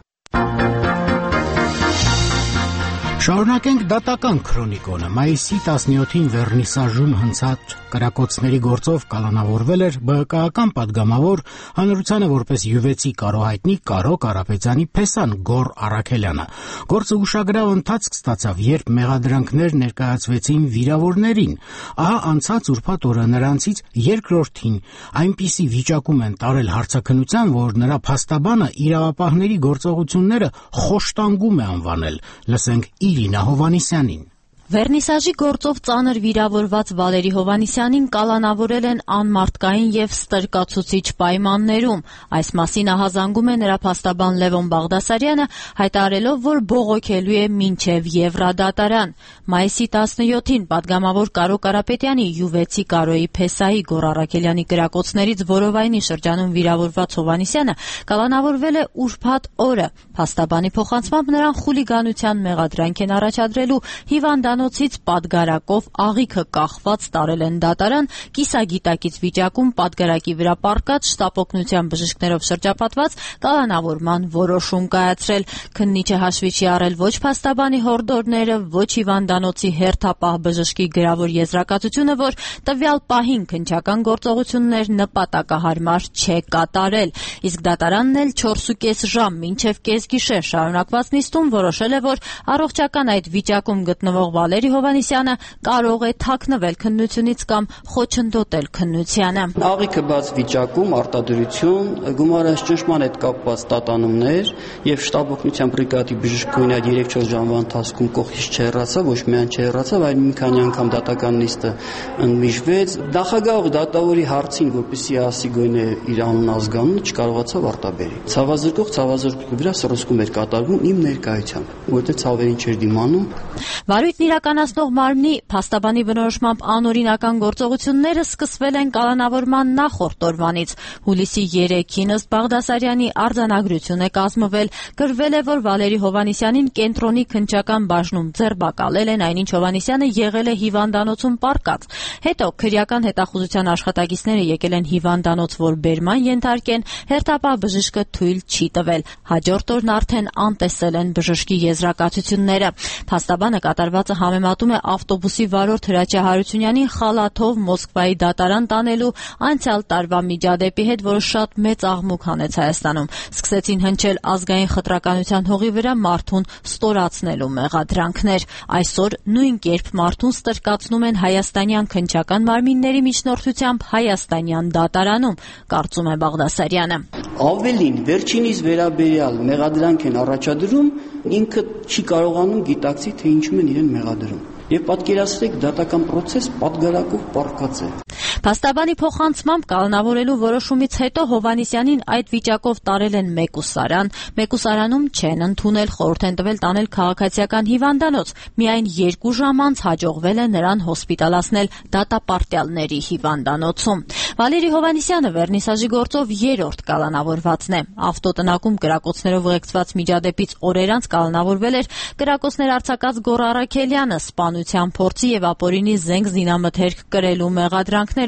Շարունակենք դատական քրոնիկոնը։ Մայիսի տասնյոթին Վերնիսաժում հնցած կրակոցների գործով կալանավորվել էր ԲՀԿ-ական падգամավոր հանրությանը որպես յուվեցի կարոհայտնի Կարո Կարապետյանի փեսան Գոռ Առաքելյանը։ Գործը ուշագրավ ընթացք ստացավ, երբ մեղադրանքներ ներկայացվեցին վիրավորներին։ Ահա անցած ուրբաթ օրը նրանցից երկրորդին այնպիսի վիճակում են տարել հարցաքննության, որ նրա փաստաբանը իրավապահների գործողությունները խոշտանգում է անվանել։ Լսենք Իրինա Հովանիսյանին։ Վերնիսաժի գործով ծանր վիրավորված Վալերի Հովանիսյանին կալանավորել են անմարդկային եւ ստրկացուցիչ պայմաններում։ Այս մասին ահազանգում է նրա փաստաբան Լևոն Բաղդասարյանը, հայտարարելով, որ բողոքելու է մինչեւ Եվրադատարան։ Մայիսի տասնյոթին падգամավոր Կարո Կարապետյանի յուվեցի Կարոյի Փեսայի Գոռ Առաքելյանի կրակոցներից որովայնի շրջանում վիրավորված Հովանիսյանը կալանավորվել է ուրբաթ օրը։ Փաստաբանի փոխանցմամբ նրան խուլիգանության մեղադրանք են առաջադրելու հիվանդանոց Ցից պատգարակով աղիքը կախված տարել են դատարան, կիսագիտակից վիճակում պատգարակի վրա պառկած շտապօգնության բժիշկներով շրջապատված կալանավորման որոշում կայացրել։ Քննիչը հաշվի չի առել ոչ փաստաբանի հորդորները, ոչ հիվանդանոցի հերթապահ բժշկի գրավոր եզրակացությունը, որ տվյալ պահին քննչական գործողություններ նպատակահարմար չէ կատարել։ Իսկ դատարանն էլ չորսուկես ժամ մինչև կեսգիշեր շարունակված նիստում որոշել է, որ առողջական այդ վիճակում գտնվող Վալերի Հովանիսյանը կարող է թաքնվել քննությունից կամ խոչընդոտել քննությանը։ Աղիքը բաց վիճակում արտադրություն, գումարած ճնշման հետ կապված տատանումներ եւ շտապօգնության բրիգադի բժշկուհին այդ երեք-չորս ժամվա ընթացքում կողքից չհեռացավ, ոչ միայն չհեռացավ, այլ մի քանի անգամ դատական նիստը ընդմիջվեց։ Նախագահը դատավորի հարցին, որպեսզի ասի գոնե իր անուն ազգանունը, չկարողացավ արտաբերել։ Ցավազրկող ցավազրկողի վրա սրոսկում էր կատարվում իմ ներկայությամբ, որտեղ ցավերին չէր դիմանում։ Վարույթն իրականացնող մարմնի փաստաբանի բնորոշմամբ անօրինական գործողությունները սկսվել են կալանավորման նախորդ օրվանից։ Հուլիսի երեքին ըստ Բաղդասարյանի արձանագրություն է կազմվել, գրվել է, որ Վալերի Հովանիսյանին կենտրոնի քննչական բաժնում ձերբակալել են, այնինչ Հովանիսյանը եղել է հիվանդանոցում պառկած։ Հետո քրեական հետախուզության աշխատակիցները եկել են հիվանդանոց, որ բերման ենթարկեն, հերթապահ բժիշկը թույլ չի տվել։ Հաջորդ օրն արդեն անտեսել են բժշկի եզրակացությունները։ Փաստաբանը կատարվածը համեմատում է ավտոբուսի վարորդ Հրաչյա Հարությունյանին խալաթով Մոսկվայի դատարան տանելու անցյալ տարվա միջադեպի հետ, որը շատ մեծ աղմուկ հանեց Հայաստանում։ Սկսեցին հնչել ազգային խտրականության հողի վրա մարդուն ստորացնելու մեղադրանքներ։ Այսօր նույն կերպ մարդուն ստրկացնում են հայաստանյան քննչական մարմինների միջնորդությամբ հայաստանյան դատարանում, կարծում է Բաղդասարյանը։ Ավելին, վերջինիս վերաբերյալ մեղադրանք են առաջադրում, ինքը չի կարողանում գիտակցի, թե ինչու են իրեն մեղադրում։ Եվ պատկերացրեք, դատական process պատգարակով պառկած է։ Փաստաբանի փոխանցմամբ կալանավորելու որոշումից հետո Հովանիսյանին այդ վիճակով տարել են մեկուսարան, մեկուսարանում չեն ընդունել, խորհուրդ են տվել տանել քաղաքացիական հիվանդանոց։ Միայն երկու ժամ անց հաջողվել է նրան հոսպիտալացնել դատապարտյալների հիվանդանոցում։ Վալերի Հովանիսյանը Վերնիսաժի գործով երրորդ կալանավորվածն է։ Ավտոտնակում կրակոցներով ուղեկցված միջադեպից օրեր անց կալանավորվել էր կրակոցներ արձակած Գոռ Առաքելյանը սպանության փորձի եւ ապօրինի զենք զինամթերք կրելու մեղադրանքներով։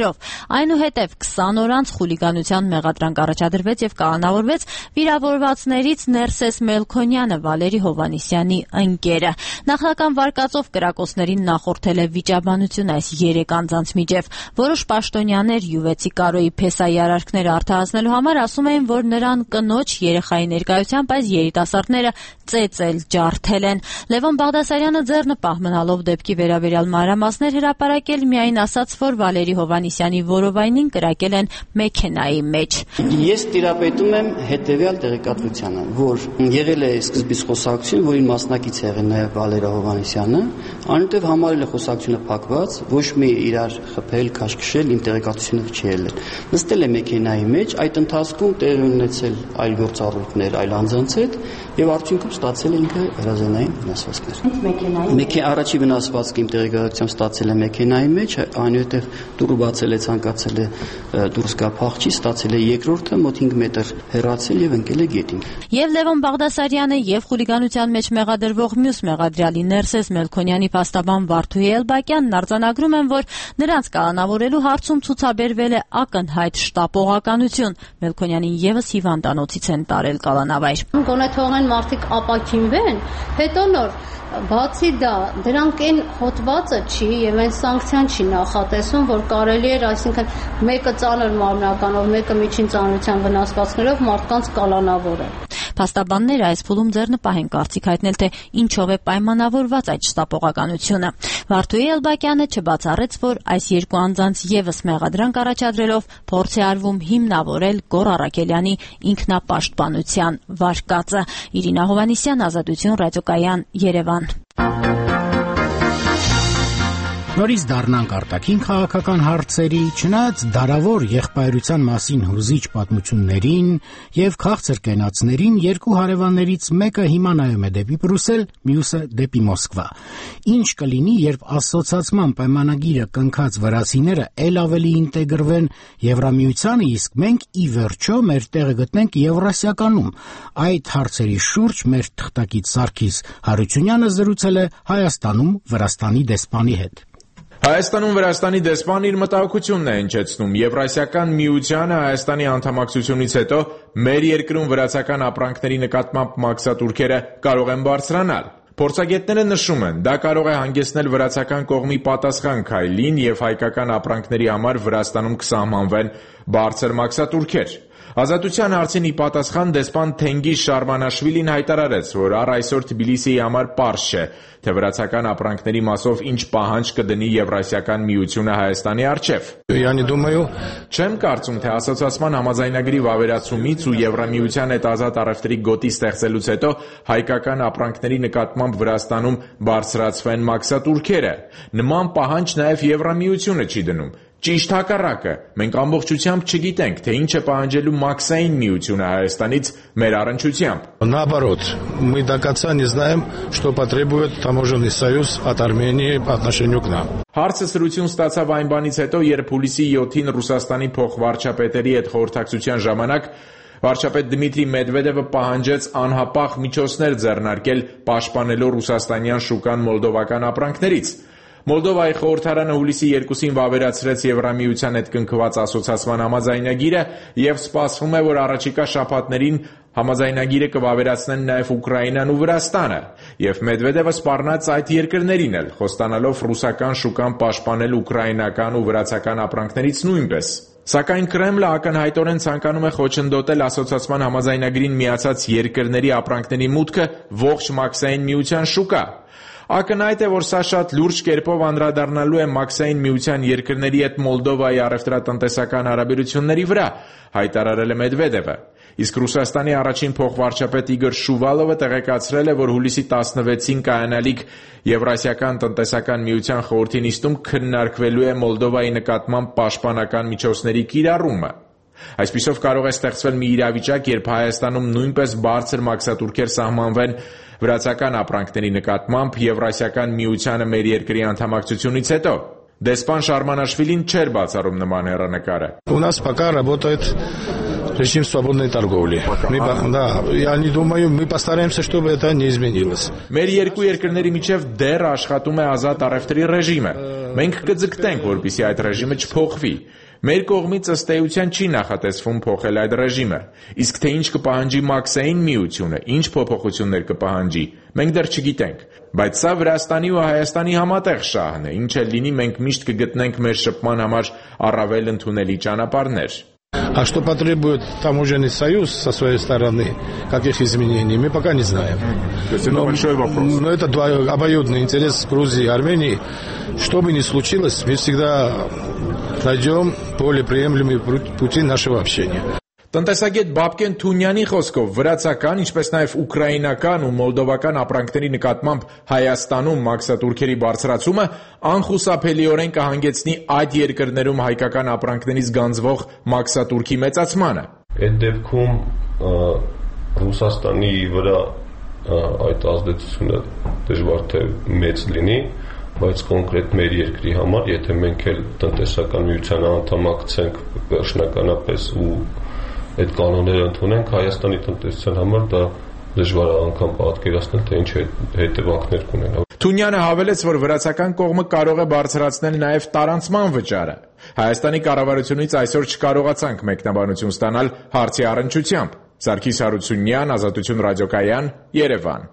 խոսքերով։ Այնուհետև քսան օր անց խուլիգանության մեղադրանք առաջադրվեց եւ կալանավորվեց վիրավորվածներից Ներսես Մելքոնյանը, Վալերի Հովհաննիսյանի ընկերը։ Նախնական վարկածով կրակոցներին նախորդել է վիճաբանություն այս երեք անձանց միջև։ Որոշ պաշտոնյաներ յուվեցի Կարոյի փեսայի արարքները արդարացնելու համար ասում էին, որ նրան կնոջ երեխայի ներկայությամբ այս երիտասարդները ծեծել ջարդել են։ Լևոն Բաղդասարյանը ձեռնպահ մնալով դեպքի վերաբերյալ մանրամասներ հրապարակել, միայն ասաց, որ Վալերի Հովհաննիսյանի որովայնին կրակել են մեքենայի մեջ։ Ես տիրապետում եմ հետևյալ տեղեկատվությանը, որ եղել է սկզբից խոսակցություն, որին մասնակից է եղել նաև Վալերի Հովհաննիսյանը, այնուհետև համարել է խոսակցությունը փակված, ոչ մի իրար խփել, քաշքշել, իմ տեղեկատվությունը չի ելել։ Նստել է մեքենայի մեջ, այդ ընթացքում տեղի ունեցել այլ գործառույթներ այլ անձանց հետ եւ արդյունքում ստացել է ինքը հրազենային վնասվածքներ։ Մեքենայի առաջի վնասվածքը իմ տեղեկատվությամբ ստացել է մեքենայի մեջ, այնուհետև դուռը բացել է, ցանկացել է դուրս գա փախչի, ստացել է երկրորդը մոտ հինգ մետր հեռացել եւ ընկել է գետին։ Եվ Լևոն Բաղդասարյանը եւ խուլիգանության մեջ մեղադրվող մյուս մեղադրյալի Ներսես Մելքոնյանի փաստաբան Վարդուհի Էլբակյանն արձանագրում են, որ նրանց կալանավորելու հարցում ցուցաբերվել է ակնհայտ շտապողականություն։ Մելքոնյանին եւս հիվանդանոցից են տարել կալանավայր։ Գոնե թողեն մարդիկ ապակինվեն, հետո նոր բացի դա, դրանք այն հոտվածը չի եւ այն սանկցիան չի նախատեսում, որ կարելի էր, այսինքն մեկը ծանր մարմնականով, մեկը միջին ծանրության վնասվածքներով մարդկանց կալանավորել։ Փաստաբանները այս փուլում ձեռնպահ են կարծիք հայտնել, թե ինչով է պայմանավորված այդ շտապողականությունը։ Վարդուհի Էլբակյանը չբացառեց, որ այս երկու անձանց եւս մեղադրանք առաջադրելով փորձ է արվում հիմնավորել Գոռ Առաքելյանի ինքնապաշտպանության վարկածը։ Իրինա Հովհաննիսյան, Ազատություն, Ռադիոկայան, Երևան։ Նորից դառնանք արտաքին քաղաքական հարցերի, չնայած դարավոր եղբայրության մասին հուզիչ պատմություններին եւ քաղցր կենացներին, երկու հարևաններից մեկը հիմա նայում է դեպի Բրուսել, մյուսը դեպի Մոսկվա։ Ինչ կլինի, երբ ասոցիացման պայմանագիրը կնքած վրացիները ել ավելի ինտեգրվեն Եվրամիությանը, իսկ մենք ի վերջո մեր տեղը գտնենք Եվրասիականում։ Այդ հարցերի շուրջ մեր թղթակից Սարգիս Հարությունյանը զրուցել է Հայաստանում Վրաստանի դեսպանի հետ։ Հայաստանում Վրաստանի դեսպանն իր մտահոգությունն է հնչեցնում. Եվրասիական միությանը Հայաստանի անդամակցությունից հետո մեր երկրում վրացական ապրանքների նկատմամբ մաքսատուրքերը կարող են բարձրանալ։ Փորձագետները նշում են, դա կարող է հանգեցնել վրացական կողմի պատասխան քայլին եւ հայկական ապրանքների համար Վրաստանում կսահմանվեն բարձր մաքսատուրքեր։ Ազատության հարցին ի պատասխան դեսպան Թենգիզ Շարմանաշվիլին հայտարարեց, որ առ այսօր Թբիլիսիի համար պարզ չէ, թե վրացական ապրանքների մասով ինչ պահանջ կդնի Եվրասիական միությունը Հայաստանի առջև։ Չեմ կարծում, թե ասոցիացման համաձայնագրի վավերացումից ու Եվրամիության հետ ազատ առևտրի գոտի ստեղծելուց հետո հայկական ապրանքների նկատմամբ Վրաստանում բարձրացվեն մաքսատուրքերը։ Նման պահանջ նաև Եվրամիությունը չի դնում։ Ճիշտ հակառակը, մենք ամբողջությամբ չգիտենք, թե ինչ է պահանջելու մաքսային միությունը Հայաստանից մեր առնչությամբ։ Наоборот, мы до конца не знаем, что потребует таможенный союз от Армении по отношению к нам. Հարցը սրություն ստացավ այն բանից հետո, երբ հուլիսի յոթին Ռուսաստանի փոխվարչապետերի հետ խորհրդակցության ժամանակ վարչապետ Դմիտրի Մեդվեդևը պահանջեց անհապաղ միջոցներ ձեռնարկել պաշտպանելու ռուսաստանյան շուկան մոլդովական ապրանքներից։ Մոլդովայի խորհրդարանը հուլիսի երկուսին վավերացրեց Եվրամիության հետ կնքված ասոցիացման համաձայնագիրը եւ սպասվում է, որ առաջիկա շաբաթներին համաձայնագիրը կվավերացնեն նաև Ուկրաինան ու Վրաստանը, եւ Մեդվեդևը սպառնաց այդ երկրներին էլ, խոստանալով ռուսական շուկան պաշտպանել ուկրաինական ու վրացական ապրանքներից նույնպես։ Սակայն Կրեմլը ակնհայտորեն ցանկանում է խոչընդոտել ասոցիացման համաձայնագրին միացած երկրների ապրանքների մուտքը ողջ մաքսային միության շուկա։ Ակնհայտ է, որ սա շատ լուրջ կերպով անդրադառնալու է մաքսային միության երկրների հետ Մոլդովայի առևտրատնտեսական հարաբերությունների վրա, հայտարարել է Մեդվեդևը։ Իսկ Ռուսաստանի առաջին փոխվարչապետ Իգոր Շուվալովը տեղեկացրել է, որ հուլիսի տասնվեցին կայանալիք Եվրասիական տնտեսական միության խորհրդի նիստում քննարկվելու է Մոլդովայի նկատմամբ պաշտպանական միջոցների կիրառումը։ Այսպիսով կարող է ստեղծվել մի իրավիճակ, երբ Հայաստանում նույնպես բարձր մաքսատուրքեր սահմանվեն վրացական ապրանքների նկատմամբ Եվրասիական միությանը մեր երկրի անդամակցությունից հետո։ Դեսպան Շարմանաշվիլին չէր բացառում նման հեռանկարը։ У нас пока работает режим свободной торговли. Мы, да, я не думаю, мы постараемся, чтобы это не изменилось. Մեր երկու երկրների միջև դեռ աշխատում է ազատ առևտրի ռեժիմը։ Մենք կձգտենք, որպեսզի այդ ռեժիմը չփոխվի։ Մեր կողմից ըստ էության չի նախատեսվում փոխել այդ ռեժիմը, իսկ թե ինչ կպահանջի Մաքսային միությունը, ինչ փոփոխություններ կպահանջի, մենք դեռ չգիտենք, բայց սա Վրաստանի ու Հայաստանի համատեղ շահն է, ինչ էլ լինի, մենք միշտ կգտնենք մեր շփման համար առավել ընդունելի ճանապարհներ։ А что потребует таможенный союз со своей стороны, каких изменений, мы пока не знаем. То есть это но, большой вопрос. Но это обоюдный интерес Грузии и Армении. Что бы ни случилось, мы всегда найдем более приемлемые пути нашего общения. Տնտեսագետ Բաբկեն Թունյանի խոսքով վրացական, ինչպես նաև ուկրաինական ու մոլդովական ապրանքների նկատմամբ Հայաստանում մաքսատուրքերի բարձրացումը անխուսափելիորեն կհանգեցնի այդ երկրներում հայկական ապրանքներից գանձվող մաքսատուրքի մեծացմանը։ Այդ դեպքում Ռուսաստանի վրա այդ ազդեցությունը դժվար թե մեծ լինի, բայց կոնկրետ մեր երկրի համար, եթե մենք էլ տնտեսական միության անդամակցենք վերջնականապես ու այդ կանոնները ընդունենք, Հայաստանի տնտեսության համար դա դժվար է անգամ պատկերացնել, թե ինչ հետևանքներ կունենա։ Թունյանը հավելեց, որ վրացական կողմը կարող է բարձրացնել նաև տարանցման վճարը։ Հայաստանի կառավարությունից այսօր չկարողացանք մեկնաբանություն ստանալ հարցի առնչությամբ։ Սարգիս Հարությունյան, Ազատություն ռադիոկայան, Երևան։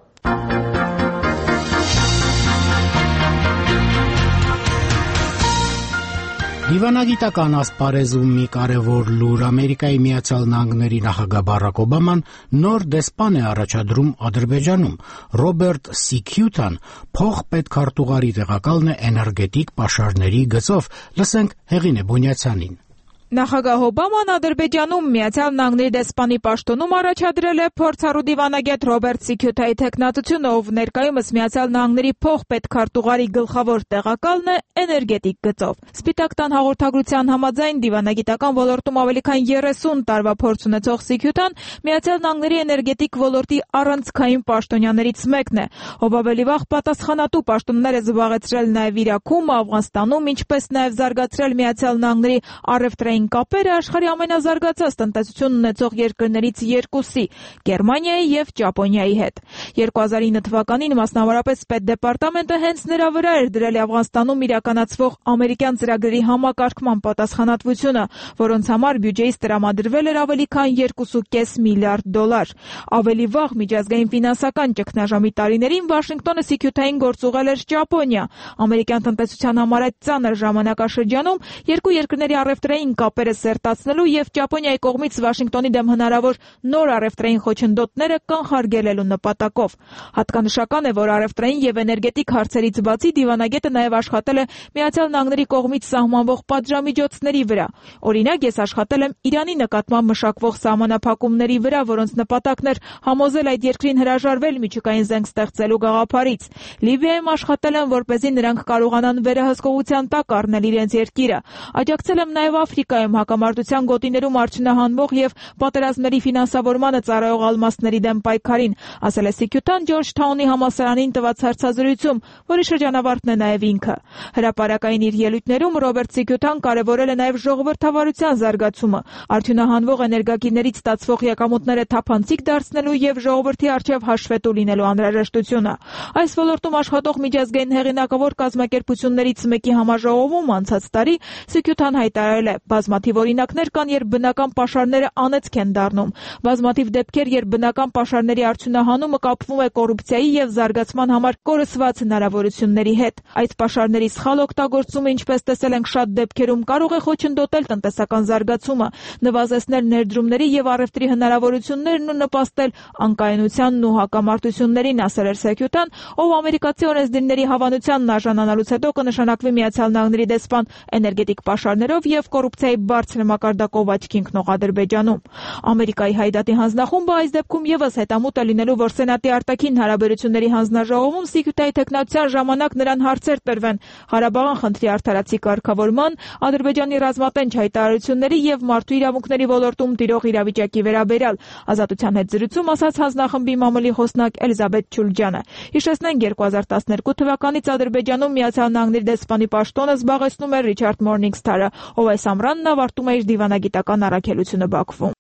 Դիվանագիտական ասպարեզում մի կարևոր լուր Ամերիկայի Միացյալ Նահանգների նախագահ Բարակ Օբաման նոր դեսպան է առաջադրում Ադրբեջանում։ Ռոբերտ Սիքյուտան փոխպետքարտուղարի տեղակալն է էներգետիկ պաշարների գծով։ Լսենք Հեղինե Բոնյացյանին։ Նախագահ Օբաման Ադրբեջանում Միացյալ Նահանգների դեսպանի պաշտոնում առաջադրել է փորձառու դիվանագետ Ռոբերտ Սիքյուտայի թեկնածությունը, ով ներկայումս Միացյալ Նահանգների փոխպետքարտուղարի գլխավոր տեղակալն է էներգետիկ գծով։ Սպիտակ տան հաղորդագրության համաձայն դիվանագիտական ոլորտում ավելի քան երեսուն տարվա փորձ ունեցող Սիքյուտան Միացյալ Նահանգների էներգետիկ ոլորտի առանցքային պաշտոնյաներից մեկն է, ով ավելի վաղ պատասխանատու պաշտոններ է զբաղեցրել նաև Իրաքում, Աֆղանստանում, ինչպես նաև զարգացրել Միացյալ Նահանգների առևտրային կապերը աշխարհի ամենազարգացած տնտեսություն ունեցող երկրներից երկուսի՝ Գերմանիայի եւ Ճապոնիայի հետ։ երկու հազար ինը թվականին մասնավորապես Պետդեպարտամենտը հենց նրա վրա էր դրել Աֆղանստանում իրականացվող ամերիկյան ծրագրերի համակարգման պատասխանատվությունը, որոնց համար բյուջեից տրամադրվել էր ավելի քան երկու կես միլիարդ դոլար։ Ավելի վաղ միջազգային ֆինանսական ճգնաժամի տարիներին Վաշինգտոնը Սիքյուտային գործուղել էր Ճապոնիա։ Ամերիկյան տնտեսության համար այդ ծանր ժամանակաշրջանում երկու երկրների առևտրային կապերը սերտացնելու եւ Ճապոնիայի կողմից Վաշինգտոնի դեմ հնարավոր նոր առևտրային խոչընդոտները կանխարգելելու նպատակով։ Հատկանշական է, որ առևտրային եւ էներգետիկ հարցերից բացի դիվանագետը նաեւ աշխատել է Միացյալ Նահանգների կողմից սահմանվող պատժամիջոցների վրա։ Օրինակ, ես աշխատել եմ Իրանի նկատմամբ մշակվող սահմանափակումների վրա, որոնց նպատակն էր համոզել այդ երկրին հրաժարվել միջուկային զենք ստեղծելու գաղափարից։ Լիբիայում աշխատել եմ, որպեսզի նրանք կարողանան վերահսկողության տակ առնել իրենց երկիրը։ Աջակցել եմ նաեւ Աֆրիկայում հակամարտության գոտիներում արդյունահանվող եւ պատերազմների ֆինանսավորմանը ծառայող ալմասների դեմ պայքարին, ասել է Սիքյուտան Ջորջթաունի համալսարանին տված հարցազրույցում, որի շրջանավարտն է նաեւ ինքը։ Հրապարակային իր ելույթներում Ռոբերտ Սիքյուտան կարևորել է նաեւ ժողովրդավարության զարգացումը, արդյունահանվող էներգակիրներից ստացվող եկամուտները թափանցիկ դարձնելու եւ ժողովրդի առջեւ հաշվետու լինելու անհրաժեշտությունը։ Այս ոլորտում աշխատող միջազգային հեղինակավոր կազմակերպություններից մեկի համաժողովում անցած տարի Սիքյուտան հայտարարել է. բազմաթիվ օրինակներ կան, երբ բնական պաշարները անեծք են դառնում։ Բազմաթիվ դեպքեր, երբ բնական պաշարների արդյունահանումը կապվում է կոռուպցիայի եւ զարգացման համար կորսված հնարավորությունների հետ։ Այդ պաշարների սխալ օգտագործումը, ինչպես տեսել ենք շատ դեպքերում, կարող է խոչընդոտել տնտեսական զարգացումը, նվազեցնել ներդրումների եւ առևտրի հնարավորություններն ու նպաստել անկայունությանն ու հակամարտություններին, ասել էր Սիքյուտան, ով ամերիկացի օրենսդիրների հավանությանն արժանանալուց հետո կնշանակվի Միացյալ Նահանգների դեսպան էներգետիկ պաշարներով եւ կոռուպցիայի բարձր մակարդակով աչքի ընկնող Ադրբեջանում։ Ամերիկայի հայդատի հանձնախումբը այս դեպքում եւս հետամուտ է լինելու, որ Սենատի արտաքին հարաբերությունների հանձնաժողովում Սիքյուտայի թեկնածության ժամանակ նրան հարցեր տրվեն Ղարաբաղյան խնդրի արդարացի կարգավորման, Ադրբեջանի ռազմատենչ հայտարարությունների եւ մարդու իրավունքների ոլորտում տիրող իրավիճակի վերաբերյալ։ Ազատության հետ զրույցում ասաց հանձնախմբի մամուլի խոսնակ Էլիզաբեթ Չուլջանը։ Հիշեցնենք, երկու հազար տասներկու թվականից Ադրբեջանում Միացյալ Նահանգների դեսպանի պաշտոնը զբաղեցնում էր Ռիչարդ Մորնինգսթարը, ով այս ամռանն ավարտում է իր դիվանագիտական առաքելությունը Բաքվում։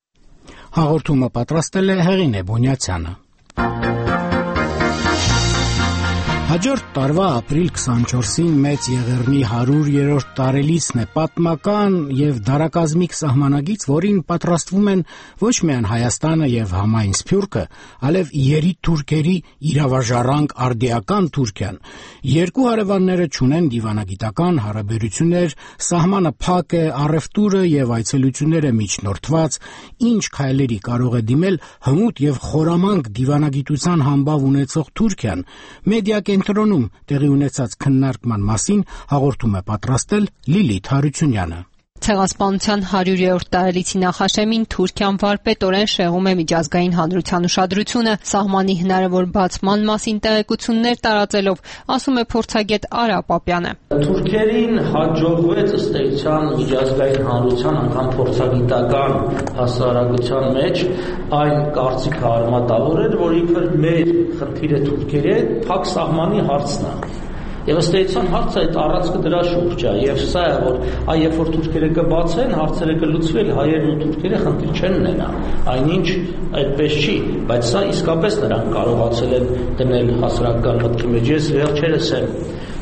Հաղորդումը պատրաստել է Հեղինե Բոնյացյանը։ Հաջորդ տարվա ապրիլ քսանչորսին Մեծ Եղեռնի հարյուրերորդ տարելիցն է, պատմական եւ դարակազմիկ սահմանագիծ, որին պատրաստվում են ոչ միայն Հայաստանը եւ համայն Սփյուռքը, այլև երիտ թուրքերի իրավաժառանգ արդիական Թուրքիան։ Երկու հարևանները չունեն դիվանագիտական հարաբերություններ, սահմանը փակ է, առևտուրը եւ այցելությունները միջնորդված, ինչ քայլերի կարող է դիմել հմուտ եւ խորամանկ դիվանագիտության համբավ ունեցող Թուրքիան։ Մեդիա կենտրոնում տեղի ունեցած քննարկման մասին հաղորդում է պատրաստել Լիլիթ Հարությունյանը։ Ցեղասպանության հարյուրերորդ տարելիցի նախաշեմին Թուրքիան վարպետորեն շեղում է միջազգային հանրության ուշադրությունը սահմանի հնարավոր բացման մասին տեղեկություններ տարածելով, ասում է փորձագետ Արա Պապյանը։ Թուրքերին հաջողվեց ըստ էության միջազգային հանրության անգամ փորձագիտական հասարակության մեջ այն կարծիքը արմատավորել, որ իբր մեր խնդիրը թուրքերի հետ փակ սահմանի հարցն է։ Եվ ըստ էության հարցը այդ առածքը դրա շուրջ է, եւ սա է, որ այ երբ որ թուրքերը կբացեն, հարցերը կլուծվեն, հայերն ու թուրքերը խնդիր չեն ունենա։ Այնինչ այդպես չի, բայց սա իսկապես նրանք կարողացել են դնել հասարակական մտքի մեջ։ Ես վերջերս եմ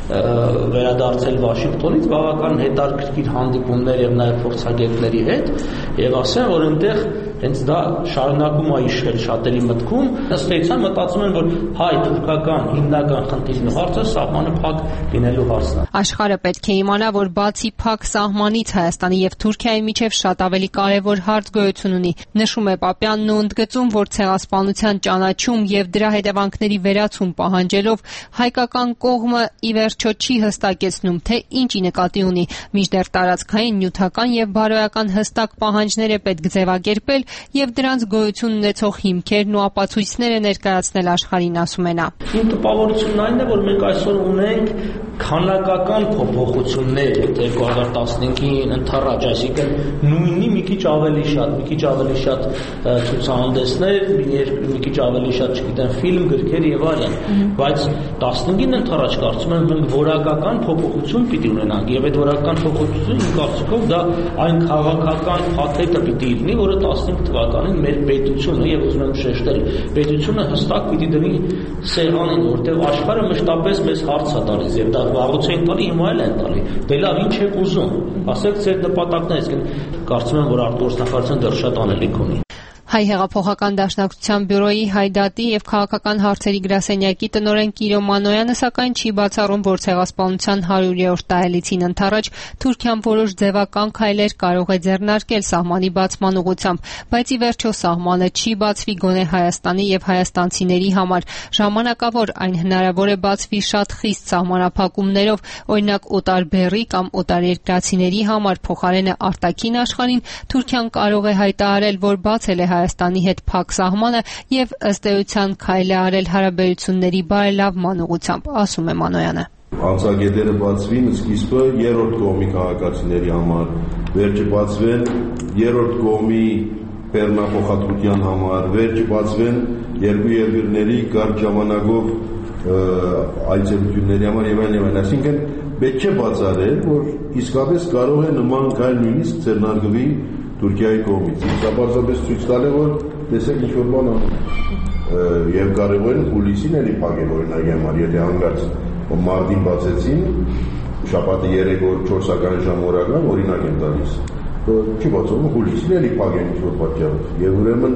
վերադարձել Վաշինգտոնից բավական հետաքրքիր հանդիպումներ եւ նաեւ փորձագետների հետ եւ ասեմ, որ այնտեղ հենց դա շարունակում է իշխել շատերի մտքում, ըստ էության մտածում են, որ հայ-թուրքական հիմնական խնդիրն ու հարցը սահմանը փակ լինելու հարցն է։ Աշխարհը պետք է իմանա, որ բացի փակ սահմանից Հայաստանի եւ Թուրքիայի միջև շատ ավելի կարեւոր հարց գոյություն ունի, նշում է Պապյանն ու ընդգծում, որ ցեղասպանության ճանաչում եւ դրա հետևանքների վերացում պահանջելով հայկական կողմը ի վերջո չի հստակեցնում, թե ինչի նկատի ունի, մինչդեռ տարածքային նյութական եւ բարոյական հստակ պահանջներ է պետք ձևակերպել եւ դրանց գոյություն ունեցող հիմքերն ու ապացույցները ներկայացնել աշխարհին, ասում է նա։ Իմ տպավորությունն այն է, որ մենք այսօր ունենք քանակական փոփոխություններ երկու հազար տասնհինգին ընթառաջ, այսինքն նույնի մի քիչ ավելի շատ, մի քիչ ավելի շատ ցուցահանդեսներ, մի քիչ ավելի շատ, չգիտեմ, ֆիլմ, գրքեր եւ այլն, բայց տասնհինգին ընթառաջ կարծում եմ մենք որակական փոփոխություն պիտի ունենանք եւ այդ որակական փոփոխությունը իմ կարծիքով դա այն քաղաքական փաթեթը պիտի լինի, որը տասնհինգ թվականին մեր պետությունը եւ ուզում եմ շեշտել, պետությունը հստակ պիտի դնի սեղանին, որտեղ աշխարհը մշտապես մեզ հարց է տալիս եւ դա վաղուց են տալի, հիմա էլ են տալի։ Դե լավ, ինչ եք ուզում։ Ասեք ձեր նպատակներից, կարծում եմ, որ արտգործնախարարությունը դեռ շատ անելիք ունի։ Հայ հեղափոխական դաշնակցության բյուրոյի Հայդատի եւ քաղաքական հարցերի գրասենյակի տնօրեն Կիրո Մանոյանը սակայն չի բացառում, որ ցեղասպանության հարյուրերորդ տարելիցին ընթառաջ Թուրքիան որոշ ձևական քայլեր կարող է ձեռնարկել սահմանի բացման ուղղությամբ, բայց ի վերջո սահմանը չի բացվի գոնե Հայաստանի եւ հայաստանցիների համար։ Ժամանակավոր այն հնարավոր է բացվի շատ խիստ սահմանափակումներով, օրինակ օտարբեռի կամ օտարերկրացիների համար, փոխարենը արտաքին աշխարհին Թուրքիան կարող է հայտարարել, որ բացել է Հայաստանի հետ փակ սահմանը եւ ըստ էության քայլ է արել հարաբերությունների բարելավման ուղղությամբ, ասում է Մանոյանը։ Անցագետերը բացվին սկիզբը երրորդ կողմի քաղաքացիների համար, վերջը բացվեն երրորդ կողմի բեռնափոխադրության համար, վերջը բացվեն երկու երկրների կարճ ժամանակով այցելությունների համար եւ այլն եւ այլն, այսինքն պետք է բացառել, որ իսկապես կարող է նման քայլ նույնիսկ ձեռնարկվի Թուրքիայի կողմից։ Սա բարձրապես ցույց տալ է, որ տեսեք ինչ որ բան անում եւ կարող են հուլիսին էլի փակել օրինակ համար, եթե հանգարց մարտին բացեցին, շաբաթը երեք օր չորսական ժամ օրական օրինակ են տալիս։ Չի բացում հուլիսին էլի փակեն ինչ որ պատճառով։ Եվ ուրեմն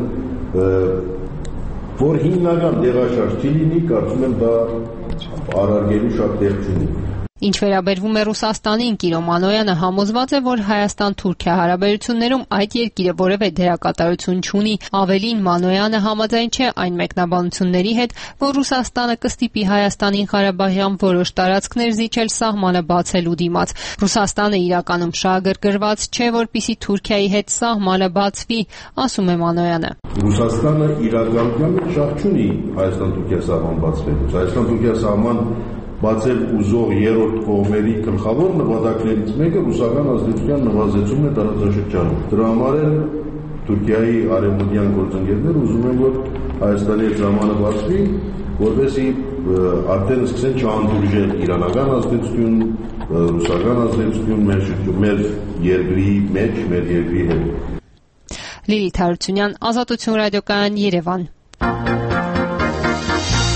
որ հիմնական դեղաշարժ չի լինի, կարծում եմ դա առարգելու շատ տեղ չունի։ Ինչ վերաբերվում է Ռուսաստանին, Կիրո Մանոյանը համոզված է, որ Հայաստան-Թուրքիա հարաբերություններում այդ երկիրը որևէ դերակատարություն չունի։ Ավելին, Մանոյանը համաձայն չէ այն մեկնաբանությունների հետ, որ Ռուսաստանը կստիպի Հայաստանին Ղարաբաղյան որոշ տարածքներ զիջել սահմանը բացելու դիմաց։ Ռուսաստանը իրականում շահագրգռված չէ, որպեսզի Թուրքիայի հետ սահմանը բացվի, ասում է Մանոյանը։ Ռուսաստանը իրականում շահ չունի Հայաստան-Թուրքիա սահման բացվելու։ Հայաստան-Թուրքիա սահման բացել ուզող երրորդ կողմերի գլխավոր նպատակներից մեկը ռուսական ազդեցության նվազեցումն է տարածաշրջանում։ Դրա համար էլ Թուրքիայի արևմտյան գործընկերները ուզում են, որ Հայաստանի հետ սահմանը բացվի, որովհետեւ արդեն սկսեն չհանդուրժել իրանական ազդեցություն, ռուսական ազդեցություն մեր մեր երկրի մեջ, մեր երկրի հետ։ Լիլիթ Հարությունյան, Ազատություն ռադիոկայան, Երևան։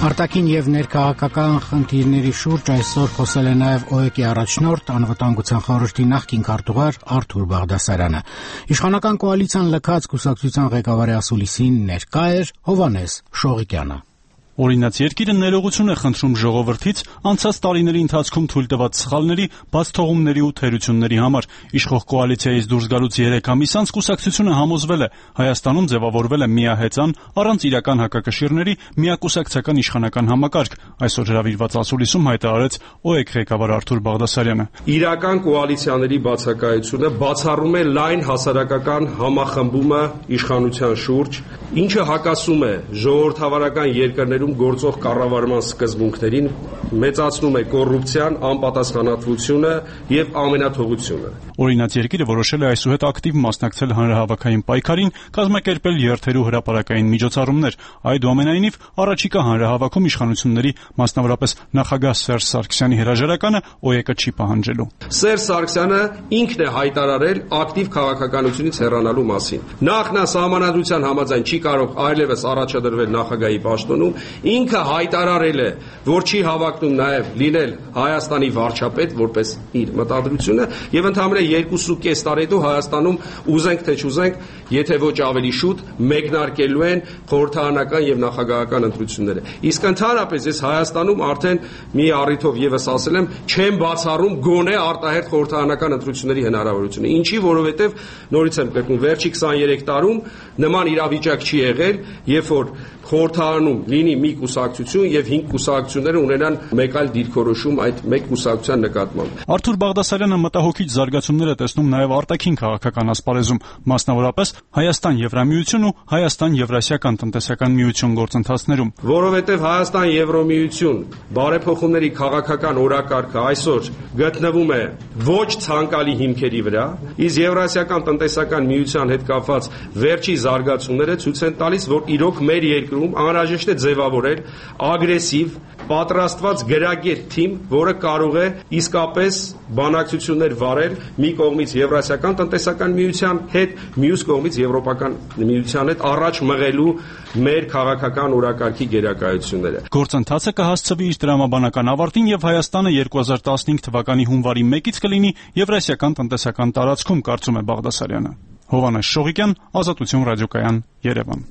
Արտաքին եւ ներքաղաքական խնդիրների շուրջ այսօր խոսել է նաեւ ՕԵԿ-ի առաջնորդ անվտանգության խորհրդի նախկին քարտուղար Արթուր Բաղդասարյանը։ Իշխանական կոալիցիան լքած կուսակցության ղեկավարի ասուլիսին ներկա էր Հովհաննես Շողիկյանը։ Օրինաց երկիրը ներողություն է խնդրում ժողովրդից անցած տարիների ընթացքում թույլ տված սխալների, բացթողումների ու թերությունների համար։ Իշխող կոալիցիայից դուրս գալուց երեք ամիս անց կուսակցությունը համոզվել է Հայաստանում ձևավորվել է միահեծան, առանց իրական հակակշիռների միակուսակցական իշխանական համակարգ։ Այսօր հրավիրված ասուլիսում հայտարարեց ՕԵԿ ղեկավար Արթուր Բաղդասարյանը։ Իրական կոալիցիաների բացակայությունը բացառում է լայն հասարակական համախմբումը իշխանության շուրջ, ինչը հակասում է ժողովրդավարական երկրներում գործող կառավարման սկզբունքներին, մեծացնում է կոռուպցիան, անպատասխանատվությունը եւ ամենաթողությունը։ Օրինաց երկիրը որոշել է այսուհետ ակտիվ մասնակցել հանրահավաքային պայքարին, կազմակերպել երթերու հրապարակային միջոցառումներ։ Այդուամենայնիվ, առաջիկա հանրահավաքում իշխանությունների, մասնավորապես նախագահ Սերժ Սարգսյանի հրաժարականը ՕԵԿ-ը չի պահանջելու։ Սերժ Սարգսյանը ինքն է հայտարարել ակտիվ քաղաքականությունից հեռանալու մասին։ Նախ նա սահմանադրության համաձայն չի կարող այլևս առաջադրվել նախագահի պաշտոնում, ինքը հայտարարել է, որ չի հավակնում նաև լինել Հայաստանի վարչապետ որպես իր մտադրությունը եւ ընդհանրապես երկուսուկես տարի հետո Հայաստանում ուզենք թե չուզենք, եթե ոչ ավելի շուտ մեկնարկելու են խորհրդարանական եւ նախագահական ընտրությունները։ Իսկ ընդհանրապես ես Հայաստանում արդեն մի առիթով եւս ասել եմ, չեմ բացառում գոնե արտահերթ խորհրդարանական ընտրությունների հնարավորությունը։ Ինչի, որովհետեւ նորից եմ կրկնում, վերջի քսաներեք տարում նման իրավիճակ չի եղել, երբ որ խորհրդարանում լինի մի կուսակցություն եւ հինգ կուսակցությունները ունենան մեկ այլ դիրքորոշում այդ մեկ կուսակցության նկատմամբ։ Արթուր Բաղդասարյանը մտահոգիչ զարգացումներ է տեսնում նաեւ արտաքին քաղաքական ասպարեզում, մասնավորապես Հայաստան-Եվրամիություն ու Հայաստան-Եվրասիական տնտեսական միություն գործընթացներում։ Որովհետեւ Հայաստան-Եվրամիություն բարեփոխումների քաղաքական օրակարգը այսօր գտնվում է ոչ ցանկալի հիմքերի վրա, իսկ Եվրասիական տնտեսական միության հետ կապված վերջի զարգացումները ցույց են տալիս, որ իրոք մեր երկրում անհրաժեշտ է ձևավորել ագրեսիվ, պատրաստված գրագետ թիմ, որը կարող է իսկապես բանակցություններ վարել մի կողմից Եվրասիական տնտեսական միության հետ, մյուս կողմից Եվրոպական միության հետ առաջ մղելու մեր քաղաքական օրակարգի գերակայությունները։ Գործընթացը կհասցվի իր տրամաբանական ավարտին եւ Հայաստանը երկու հազար տասնհինգ թվականի հունվարի մեկից կլինի Եվրասիական տնտեսական տարածքում, կարծում է Բաղդասարյանը։ Հովհաննես Շողիկյան, Ազատություն ռադիոկայան, Երևան։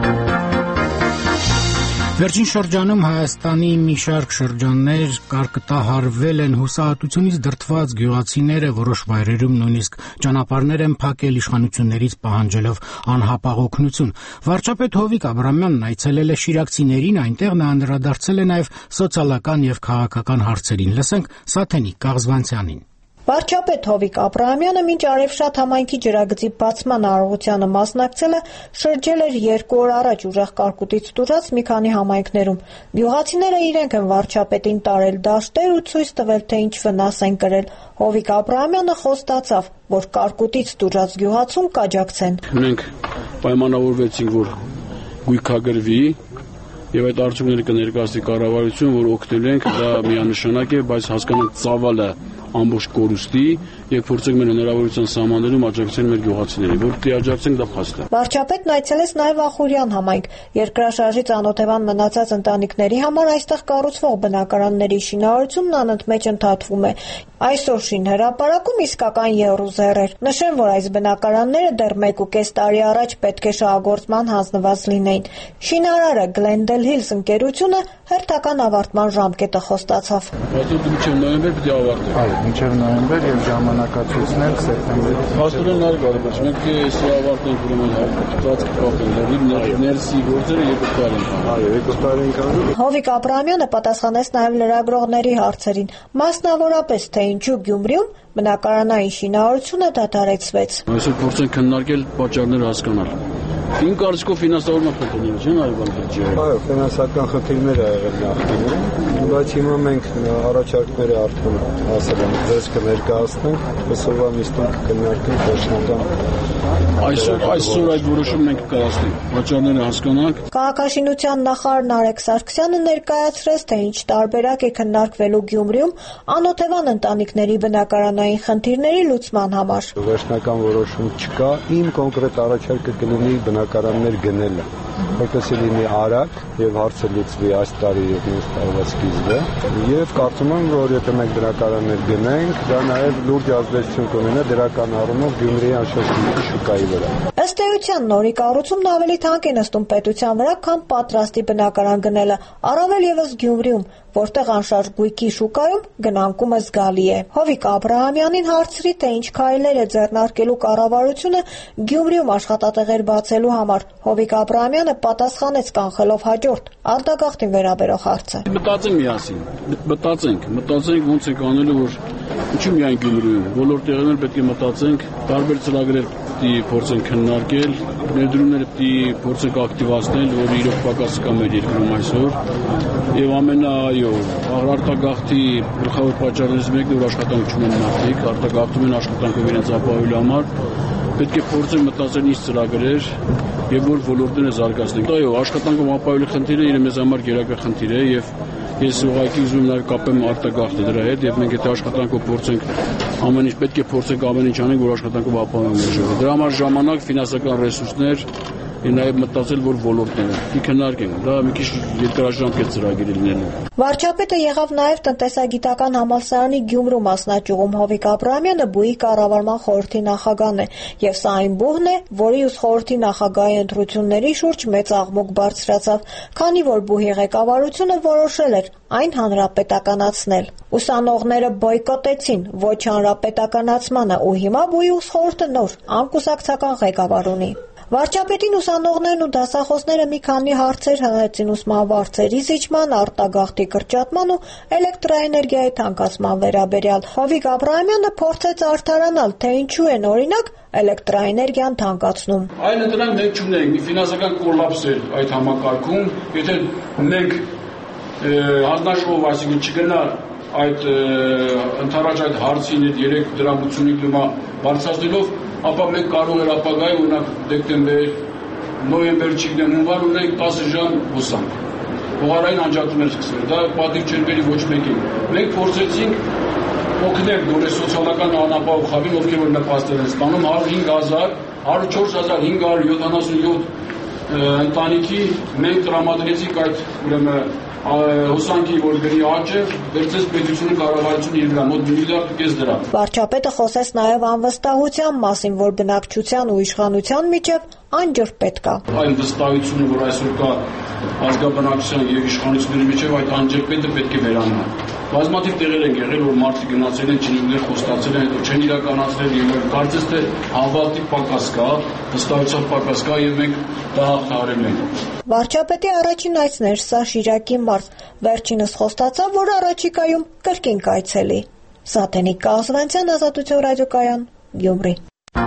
Վերջին շրջանում Հայաստանի մի շարք շրջաններ կարկտահարվել են հուսահատությունից դրդված գյուղացիները որոշ վայրերում նույնիսկ ճանապարհներ են փակել իշխանություններից պահանջելով անհապաղ օգնություն։ Վարչապետ Հովիկ Աբրահամյանն այցելել է շիրակցիներին, այնտեղ նա անդրադարձել է նաև սոցիալական եւ քաղաքական հարցերին։ Լսենք Սաթենիկ Կաղզվանցյանին։ Վարչապետ Հովիկ Աբրահամյանը մինչ Արևշատ համայնքի ջրագծի բացման արարողությանը մասնակցել է, շրջել էր երկու օր առաջ ուժեղ կարկուտից տուժած մի քանի համայնքներում։ Գյուղացիները իրենք են վարչապետին տարել դաշտեր ու ցույց տվել, թե ինչ վնաս են կրել։ Հովիկ Աբրահամյանը խոստացավ, որ կարկուտից տուժած գյուղացուն կաջակցեն։ Մենք պայմանավորվեցինք, որ գույքագրվի եւ այդ արդյունքները կներկայացնի կառավարություն, որ օգնել ենք, դա միանշանակ է, բայց հասկանանք ծավալը ամբողջ կորուստի եւ փորձենք մեր հնարավորության սահմաններում աջակցել մեր գյուղացիներին, որ դիաջակցենք դա փաստ է։ Վարչապետն այցելեց նաեւ Ախուրյան համայնք։ Երկրաշարժից անօթևան մնացած ընտանիքների համար այստեղ կառուցվող բնակարանների շինարարությունն անընդմեջ ընդհատվում է։ Այսօր շինհրապարակում իսկական եռուզեռ էր։ Նշեմ, որ այս բնակարանները դեռ մեկ ու կես տարի առաջ պետք է շահագործման հանձնված լինեին։ Շինարարը Glendale Hills ընկերությունը հերթական ավարտման ժամկետը խոստացավ։ Մինչև նոյեմբեր պիտի ավարտվի։ Այո, մինչև նոյեմբեր եւ ժամանակացույցներ սեպտեմբերի։ Հաստորեն նար կարողաց։ Մենք սա ավարտենք ուրեմն հաղորդած կապել ներսի գործերը երկու տարի են։ Այո, երկու տարի են կազմում։ Հովիկ Աբրահամյանը պատասխանեց նաեւ լրագրողների հարցերին, մասնավորապես թե ինչու Գյումրիում բնակարանային շինարարությունը դադարեցվեց։ Այսօր փորձենք քննարկել պատճառները հասկանալ։ Իմ կարծիքով ֆինանսավորման խնդիրներ չեն արևելքի։ Այո, ֆինանսական խնդիրներ ա եղել նախկինում, բայց հիմա մենք առաջարկները արդեն ասել եմ, ձեզ կներկայացնենք, այսօրվա նիստում կքննարկենք վերջնական։ Այսօր այսօր այդ որոշումն մենք կկայացնենք, պատճառները հասկանանք։ Քաղաքաշինության նախարար Նարեկ Սարգսյանը ներկայացրեց, թե ինչ տարբերակ է քննարկվելու Գյումրիում անօթևան ընտանիքների բնակարանային խնդիրների լուծման համար։ Վերջնական որոշում չկա, իմ կոնկրետ առաջարկը կլինի բնակարաններ գնելը, որպեսզի լինի արագ եւ հարցը լուծվի այս տարի եւ մյուս տարվա սկիզբը, եւ կարծում եմ, որ եթե մենք բնակարաններ գնենք, դա նաեւ լուրջ ազդեցություն կունենա դրական առումով Գյումրիի անշարժ շուկայի վրա։ Ըստ էության նորի կառուցումն ավելի թանկ է նստում պետության վրա, քան պատրաստի բնակարան գնելը, առավել եւս Գյումրիում, որտեղ անշարժ գույքի շուկայում գնանկումը զգալի է։ Հովիկ Աբրահամյանին հարցրի, թե ինչ քայլեր է ձեռնարկելու կառավարությունը Գյումրիում աշխատատեղեր բացելու համար։ Հովիկ Աբրահամյանը պատասխանեց կանխելով հաջորդ արտագաղթին վերաբերող հարցը։ Մտածենք միասին, մտածենք, մտածենք ոնց ենք անելու, որ ինչու միայն Գյումրիում, բոլոր տեղերում պետք է մտածենք, տարբեր ծրագրեր պետք է փորձենք քննարկել, ներդրումները պետք է փորձենք ակտիվացնել, որ իրոք պակաս կա մեր երկրում այսօր, եւ ամենա այո, արտագաղթի գլխավոր պատճառներից մեկն է, որ աշխատանք չունեն մարդիկ, արտագաղթում են աշխատանքով իրենց ապահովելու համար, պետք է փորձենք մտածել ինչ ծրագրեր եւ որ ոլորտները զարգացնենք։ Այո, աշխատանքով ապահովելու խնդիրը իրեն մեզ համար գերակա խնդիր է եւ ես ուղղակի ուզում եմ նաև կապեմ արտագաղթը դրա հետ եւ մենք եթե աշխատանքով փորձենք ամեն ինչ պետք է փորձենք ամեն ինչ անենք, որ աշխատանքով ապահովենք մեր ժողովուրդը։ Դրա համար ժամանակ, ֆինանսական ռեսուրսներ եւ նաեւ մտածել, որ ոլորտները ի քննարկենք։ Դա մի քիչ երկարաժամկետ ծրագիր է լինելու։ Վարչապետը եղավ նաեւ տնտեսագիտական համալսարանի Գյումրու մասնաճյուղում Հովիկ Աբրահամյանը բուհի կառավարման խորհրդի նախագահն է եւ սա այն բուհն է, որի ուսուցիչ խորհրդի նախագահի ընտրությունների շուրջ մեծ աղմուկ բարձրացավ, քանի որ բուհի ղեկավարությունը որոշել էր այն հանրապետականացնել։ Ուսանողները բոյկոտեցին ոչ հանրապետականացմանը ու հիմա բուհի ուսուցիչ խորհուրդը նոր անկուսակցական ղեկավար ունի։ Վարչապետին ուսանողներն ու դասախոսները մի քանի հարցեր հնեցին ուսման վարձերի զիջման, արտագաղթի կրճատման ու էլեկտրաէներգիայի թանկացման վերաբերյալ։ Հովիկ Աբրահամյանը փորձեց արդարանալ, թե ինչու են օրինակ էլեկտրաէներգիան թանկացնում։ Այն դրանք մենք չունենք, մի ֆինանսական կոլապս է այդ համակարգում, եթե մենք հանձնաժողով, այսինքն չգնա այդ ընդառաջ այդ հարցին այդ երեք դրամությունի լումա բարձրացնելով, ապա մենք կարող էր ապագայի օրինակ դեկտեմբեր, նոյեմբեր, չգիտեմ, հունվար ունենք տասը ժամ հոսանք։ Փողարային անջատումներ սկսվել, դա պատիվ չէր բերի ոչ մեկին։ Մենք փորձեցինք օգնել գոնե սոցիալական անապահով խավին, ովքեր որ նպաստել են ստանում հարյուր հինգ հազար, հարյուր չորս հազար հինգ հարյուր յոթանասունյոթ ընտանիքի մենք տրամադրեցինք այդ ուրեմն հոսանքի որ գրի աճը վերցես պետությունը կառավարությունը իր վրա մոտ միլիարդ ու կես դրամ։ Վարչապետը խոսեց նաև անվստահության մասին, որ բնակչության ու իշխանության միջև անջր պետք է։ Այն վստահությունը, որ այսօր կա ազգաբնակչության եւ իշխանությունների միջև, այդ անջրպետը պետք է վերանա։ Բազմաթիվ տեղեր են եղել, որ մարդիկ գնացել են, չնիներ խոստացել են, հետո չեն իրականացրել եւ կարծես թե հավատի պակաս կա, վստահության պակաս կա եւ մենք դա հաղթահարել ենք։ Վարչապետի առաջին այցն էր սա Շիրակի մարզ, վերջինս խոստացավ, որ առաջիկայում կրկին կայցելի։ Սաթենիկ Կազվանցյան, Ազատություն ռադիոկայան, Գյումրի։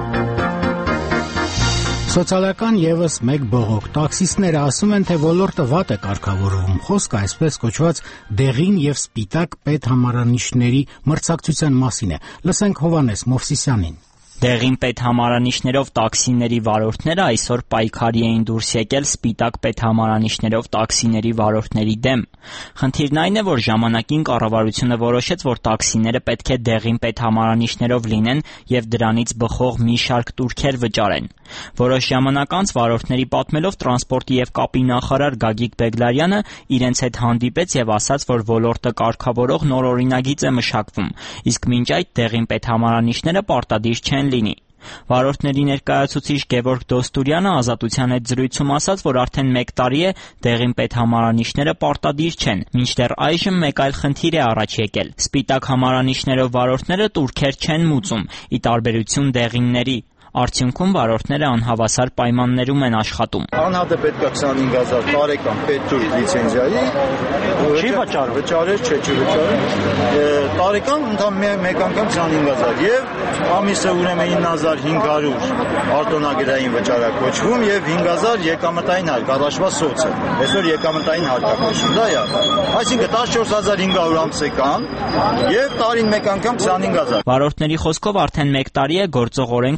Սոցիալական եւս մեկ բողոք։ Տաքսիստները ասում են, թե ոլորտը վատ է կարգավորվում։ Խոսքը այսպես կոչված դեղին եւ սպիտակ պետհամարանիշների մրցակցության մասին է։ Լսենք Հովանես Մովսիսյանին։ Դեղին պետհամարանիշներով տաքսիների վարորդները այսօր պայքարի էին դուրս եկել սպիտակ պետհամարանիշներով տաքսիների վարորդների դեմ։ Խնդիրն այն է, որ ժամանակին կառավարությունը որոշեց, որ տաքսիները պետք է դեղին պետհամարանիշներով լինեն եւ դրանից բխող մի շարք տուրքեր վճարեն։ Որոշ ժամանակ անց վարորդների պատմելով տրանսպորտի եւ կապի նախարար Գագիկ Բեգլարյանը իրենց հետ հանդիպեց եւ ասաց, որ ոլորտը կարգավորող նոր օրինագիծ է մշակվում, իսկ մինչ այդ դեղին պետհամարանիշները պարտադիր չեն լինի։ Վարորդների ներկայացուցիչ Գևորգ Դոստուրյանը Ազատության հետ զրույցում ասաց, որ արդեն մեկ տարի է դեղին պետհամարանիշները պարտադիր չեն, մինչդեռ այժմ մեկ այլ խնդիր է առաջ եկել։ Սպիտակ համարանիշներով վարորդները տուրքեր չեն մուծում, ի տարբերություն դեղինների։ Արդյունքում վարորդները անհավասար պայմաններում են աշխատում։ Անհատը պետք է քսանհինգ հազար տարեկան պետուր լիցենզիայի, չի վճարում, վճարել չէ, չի վճարել։ Տարեկան ընդհանրապես մեկ անգամ քսանհինգ հազար եւ ամիսը ուրեմն ինը հազար հինգ հարյուր արտոնագրային վճարակ կոչվում եւ հինգ հազար եկամտային հարկ, առաջվա սոցը։ Այսօր եկամտային հարկ է կոչվում, դա է։ Այսինքն տասնչորս հազար հինգ հարյուր ամսական եւ տարին մեկ անգամ քսանհինգ հազար։ Վարորդների խոսքով արդեն մեկ տարի է գործող օրենքը անտես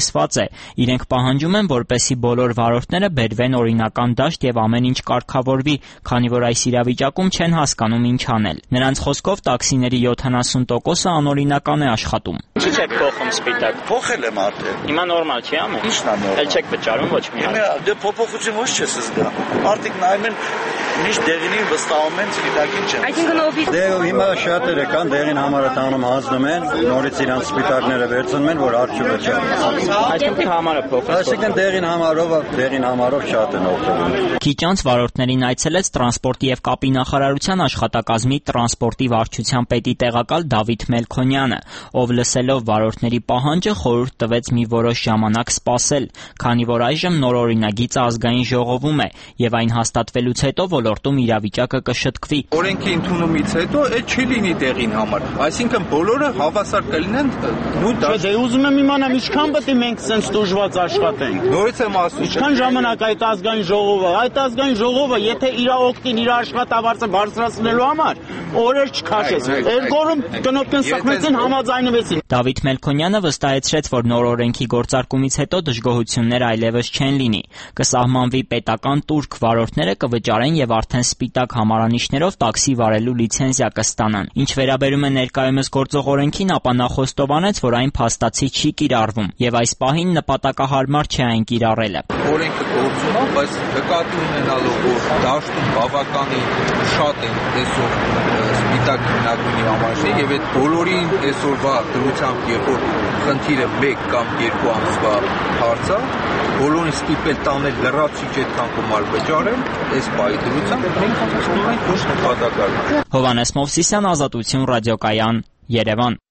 ասված է. իրենք պահանջում են, որպեսզի բոլոր վարորդները բերվեն օրինական դաշտ եւ ամեն ինչ կարգավորվի, քանի որ այս իրավիճակում չեն հասկանում ինչ անել։ Նրանց խոսքով տաքսիների յոթանասուն տոկոսը անօրինական է աշխատում։ Չի չեք փոխում սպիտակ։ Փոխել եմ արդեն։ Հիմա նորմալ չի ամեն։ Ի՞նչն է նորմալ։ Էլ չեք վճարում ոչ մի հատ։ Դե փոփոխություն ոչ չես զգա։ Արդիկ նայում են միշտ դեղինին վստահում են սպիտակին չեն։ Այսինքն օֆիս։ Դե հիմա շատերը կան դեղին համարը տանում հանձնում են, նորից իրանց սպիտակները վերցնում են, որ արջուկը չան։ Այսինքն համարը փոխել։ Այսինքն դեղին համարով, դեղին համարով շատ են օգտվում։ Քիչ անց վարորդներին այցելեց տրանսպորտի եւ կապի նախարարության աշխատակազմի տրանսպորտի վարչության պետի տեղակալ Դավիթ Մելքոնյանը, ով լսելով վարորդների պահանջը խորհուրդ տվեց մի որոշ ժամանակ սպասել, քանի որ այժմ նոր օրինագիծը ազգային ժողովում է եւ այն հաստատվելուց հետո ոլորտում իրավիճակը կշտկվի։ Օրենքի ընդունումից հետո այդ չի լինի տեղին համար, այսինքն բոլորը հավասար կլինեն նույն դաշտ։ Դե ուզում եմ իմանամ ինչքան պետք է մենք sense դժվար աշխատենք։ Նորից եմ ասում, ինչքան ժամանակ այդ ազգային ժողովը, այդ ազգային ժողովը, եթե իր օգտին իր աշխատավարձը բարձրացնելու համար օրեր չքաշեց։ Երգորում կնոպկեն սխմեցին, համաձայնվեցին։ Դավիթ Մելքոնյանը վստահեցրեց, որ նոր օրենքի գործարկումից հետո դժգոհություններ այլևս չեն լինի։ Կսահմանվի պետական տուրք, վարորդները կվճարեն եւ արդեն սպիտակ համարանիշներով տաքսի վարելու լիցենզիա կստանան։ Ինչ վերաբերում է ներկայումս գործող օրենքին, ապա նա խոստովանեց, որ այն փաստացի չի կիրառվում եւ այս պահին նպատակահարմար չէ այն կիրառելը։ Օրենքը գործում է, բայց նկատի ունենալով, որ դաշտում բավականին շատ են այսօր սպիտակ հիմնադրամի համարժի եւ այդ բոլորին այսօրվա դրությամբ երբ որ խնդիրը մեկ կամ երկու ամսվա հարց է, բոլորին ստիպել տանել լրացիչ այդքան գումար վճարել, այս պահի դրությամբ մենք խնդրում ենք ոչ նպատակար։ Հովհաննես Մովսիսյան, Ազատություն ռադիոկայան, Երևան։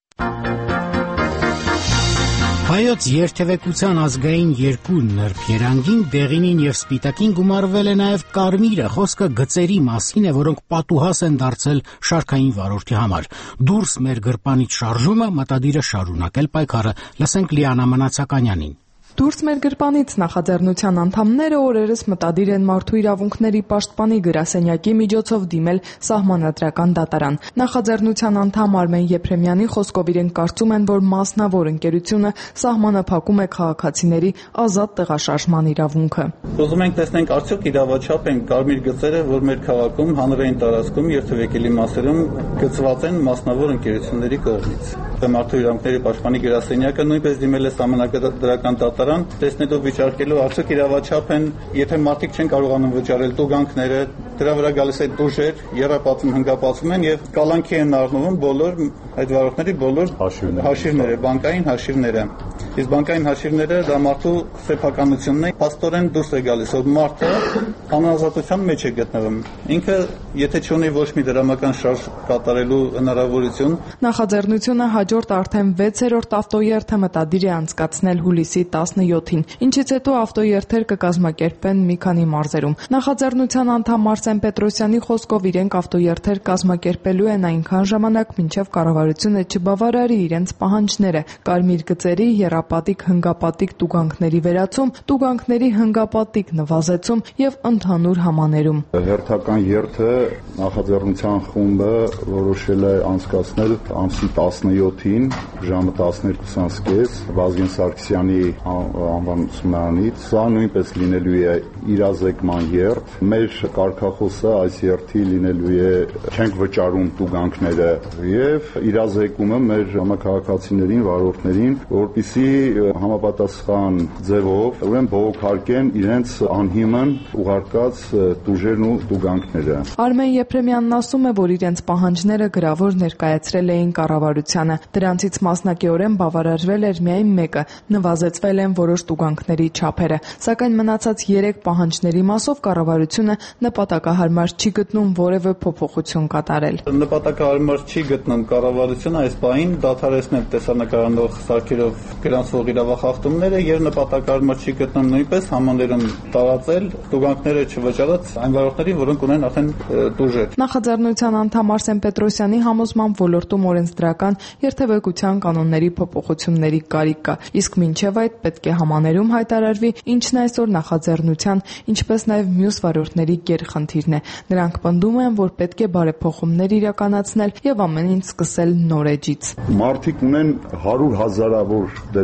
Հայոց երթևեկության ազգային երկու նրբերանգին, դեղինին եւ սպիտակին գումարվել է նաեւ կարմիրը, խոսքը գծերի մասին է, որոնք պատուհաս են դարձել շարքային վարորդի համար։ Դուրս մեր գրպանից շարժումը, մտադիր է շարունակել պայքարը։ Լսենք Լիանա Մնացականյանին։ Դուրս մեր գրպանից նախաձեռնության անդամները օրերս մտադիր են մարդու իրավունքների պաշտպանի գրասենյակի միջոցով դիմել սահմանադրական դատարան։ Նախաձեռնության անդամ Արմեն Եփրեմյանի խոսքով իրենք կարծում են, որ մասնավոր ընկերությունը սահմանափակում է քաղաքացիների ազատ տեղաշարժման իրավունքը։ Ուզում ենք տեսնենք արդյոք իրավաչափ են կարմիր գծերը, որ մեր քաղաքում հանրային տարածքում երթևեկելի մասերում գծված են մասնավոր ընկերությունների կողմից։ Մարդու իրավունքների պաշտպանի գրասենյակը նույնպես դիմել է սահմանադրական դատարան, տեսնելով վիճարկելու արդյոք իրավաչափ են, եթե մարդիկ չեն կարողանում վճարել տուգանքները, դրա վրա գալիս է դուժեր, եռապատում հնգապատում են եւ կալանքի են առնվում բոլոր այդ վարորդների բոլոր հաշիվները, բանկային հաշիվները։ Իսկ բանկային հաշիվները դա մարդու սեփականությունն է, փաստորեն դուրս է գալիս, որ մարդը անազատության մեջ է գտնվում։ Ինքը եթե չունի ոչ մի դրամական շարժ կատարելու հնարավորություն, նախաձեռնությունը հաջորդ արդեն վեցերորդ ավտոերթը մտադիր է անցկացնել հուլիսի տասնյոթին, ինչից հետո ավտոերթեր կկազմակերպեն մի քանի մարզերում։ Նախաձեռնության անդամ Մարսեն Պետրոսյանի խոսքով իրենք ավտոերթեր կազմակերպելու են այնքան ժամանակ, մինչև կառավարությունը չբավարարի իրենց պահանջները՝ կարմիր գծերի, եռապատիկ, հնգապատիկ տուգանքների վերացում, տուգանքների հնգապատիկ նվազեցում եւ ընդհանուր համաներում։ Հերթական երթը նախաձեռնության խումբը որոշել է անցկացնել ամսի տասնյոթին ժամը տասներկուսից կես Վազգեն Սարգսյանի անվան ուսումնարանից։ Սա նույնպես լինելու է իրազեկման երթ։ Մեր կարգախոսը այս երթի լինելու է չենք վճարում տուգանքները եւ իրազեկումը մեր ժամանակահատվածիներին, վարորդներին, որպեսզի համապատասխան ձևով ուրեմն բողոքարկեն իրենց անհիմն ուղարկած տուժերն ու տուգանքները։ Արմեն Եփրեմյանն ասում է, որ իրենց պահանջները գրավոր ներկայացրել էին կառավարությանը։ Դրանցից մասնակիորեն բավարարվել էր միայն մեկը՝ նվազեցվել են որոշ տուգանքների չափերը։ Սակայն մնացած երեք պահանջների մասով կառավարությունը նպատակահարմար չի գտնում որևէ փոփոխություն կատարել։ Նպատակահարմար չի գտնում կառավարությունը այս պահին դադարեցնել տեսանկարող սարքերով գրանցվող իրավախախտումները եւ նպատակահարմար չի գտնում նույնպես համաներում տարածել տուգանքները չվճարած այն վարորդներին, որոնք ունեն արդեն տուժեր։ Նախաձեռնության անդամ Արսեն Պետրոսյանի համոզմամբ ոլորտում օրենսդրական երթևեկության կանոնների փոփոխությունների կարիք կա, իսկ մինչև այդ պետք է համաներում հայտարարվի ինչն այսօր նախաձեռնության, ինչպես նաև մյուս վարորդների գերխնդիրն է։ Նրանք պնդում են, որ պետք է բարեփոխումներ իրականացնել եւ ամեն ինչ սկսել նոր էջից։ Մարդիկ ունեն հարյուր հազարավոր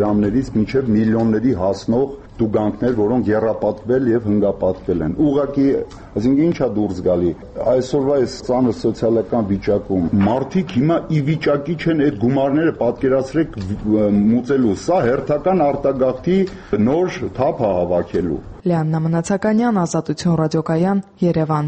դրամներից մինչև միլիոնների հասնող տուգանքներ, որոնք եռապատկվել եւ հնգապատկվել են։ Ուղղակի, այսինքն ինչա դուրս գալի։ Այսօրվա այս ծանր սոցիալական վիճակում մարդիկ հիմա ի վիճակի չեն այդ գումարները պատկերացրեք մուծելու։ Սա հերթական արտագաղթի նոր թափ է հավաքելու։ Լիաննա Մնացականյան, Ազատություն ռադիոկայան, Երևան։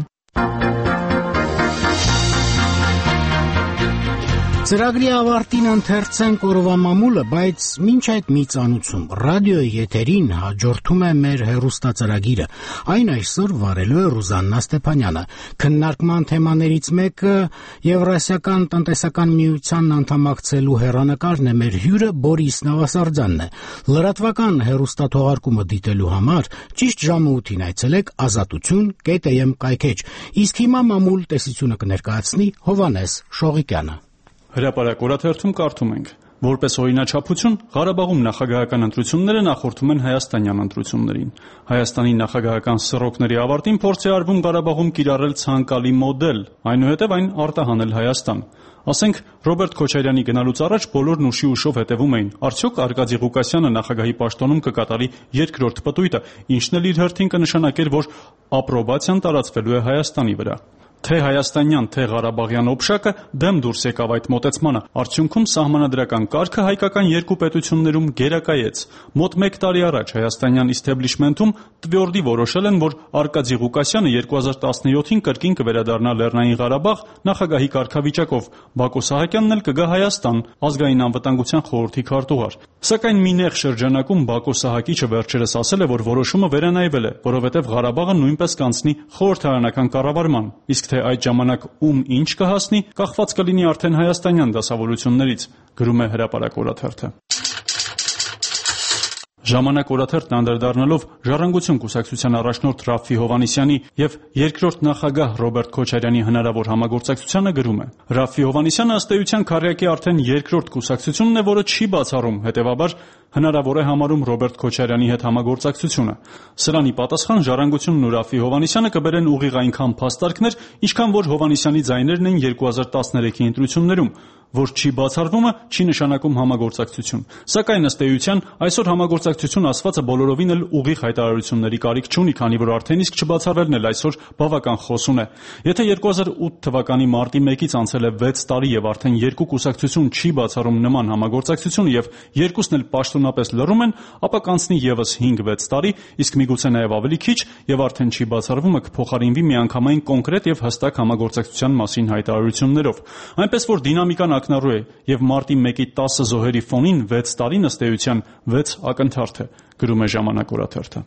Ծրագրի ավարտին ընթերցենք օրվա մամուլը, բայց մինչ այդ մի ծանուցում ռադիոյի եթերին հաջորդում է մեր հեռուստածրագիրը։ Այն այսօր վարելու է Ռուզաննա Ստեփանյանը։ Քննարկման թեմաներից մեկը Եվրասիական տնտեսական միությանն անդամակցելու հեռանկարն է, մեր հյուրը Բորիս Նավասարդյանն է։ Լրատվական հեռուստաթողարկումը դիտելու համար ճիշտ ժամը ութին այցելեք ազատություն կետ է էմ կայքեջ։ Իսկ հիմա մամուլ տեսությունը կներկայացնի Հովհաննես Շողիկյանը։ Հրապարակ օրաթերթում կարդում ենք. Որպես օրինաչափություն, Ղարաբաղում նախագահական ընտրությունները նախորդում են հայաստանյան ընտրություններին։ Հայաստանի նախագահական սռոկների ավարտին փորձ է արվում Ղարաբաղում կիրառել ցանկալի մոդել, այնուհետև այն արտահանել Հայաստան։ Ասենք, Ռոբերտ Քոչարյանի գնալուց առաջ բոլորն ուշի ուշով հետևում էին, արդյոք Արկադի Ղուկասյանը նախագահի պաշտոնում կկատարի երկրորդ պտույտը, ինչն էլ իր հերթին կնշանակեր, որ ապրոբացիան տարածվելու է Հայաստանի վրա։ Թե հայաստանյան, թե ղարաբաղյան օբշակը դեմ դուրս եկավ այդ մոտեցմանը, արդյունքում սահմանադրական կարգը հայկական երկու պետություններում գերակայեց։ Մոտ մեկ տարի առաջ հայաստանյան իստեբլիշմենթում տվյորդի որոշել են, որ Արկադի Ղուկասյանը երկու հազար տասնյոթին կրկին կվերադառնա Լեռնային Ղարաբաղ նախագահի կարգավիճակով, Բակո Սահակյանն էլ կգա Հայաստան, ազգային անվտանգության խորհրդի քարտուղար։ Սակայն մի նեղ շրջանակում Բակո Սահակիչը վերջերս ասել է, որ որոշումը վերանայվել է, որովհետև Ղարաբաղը նույնպես կանցնի խորհրդարանական կառավարման, իսկ թե այդ ժամանակ ում ինչ կհասնի, կախված կլինի արդեն հայաստանյան դասավորություններից, գրում է Հրապարակ օրաթերթը։ Ժամանակ օրաթերթն անդրադառնալով Ժառանգություն կուսակցության առաջնորդ Ռաֆֆի Հովհաննիսյանի եւ երկրորդ նախագահ Ռոբերտ Քոչարյանի հնարավոր համագործակցությանը գրում է. Ռաֆֆի Հովհաննիսյանը ըստ էության քարյակի արդեն երկրորդ կուսակցությունն է, որը չի բացառում, հետեւաբար հնարավոր է համարում Ռոբերտ Քոչարյանի հետ համագործակցությունը։ Սրանի պատասխան Ժառանգությունն ու Ռաֆֆի Հովհաննիսյանը կբերեն ուղիղ այնքան փաստարկներ, ինչքան որ Հովհաննիսյանի ձայներն են երկու հազար տասներեքի ընտրություններում, որ չի բացառվումը, չի նշանակում համագործակցություն։ Սակայն ըստ էության այսօր համագործակցություն ասվածը բոլորովին էլ ուղիղ հայտարարությունների կարիք չունի, քանի որ արդեն իսկ չբացառվելն էլ այսօր բավական խոսուն է։ Եթե երկու հազար ութ թվականի մարտի մեկից անցել է վեց տարի եւ արդեն երկու կուսակցություն չի բացառում նման համագործակցություն եւ երկուսն էլ պաշտոնապես լռում են, ապա կանցնի եւս հինգ-վեց տարի, իսկ միգուցե նաեւ ավելի քիչ, եւ արդեն չի բացառվումը կփոխարինվի միանգամայն կոնկրետ եւ հստակ համագործակցության մասին հայտարարություններով։ Այնպես որ դինամիկան ակնառու է եւ մարտի մեկի տասը զոհերի ֆոնին վեց տարին ըստ էության վեց ակնթարթ է, գրում է Ժամանակ օրաթերթը։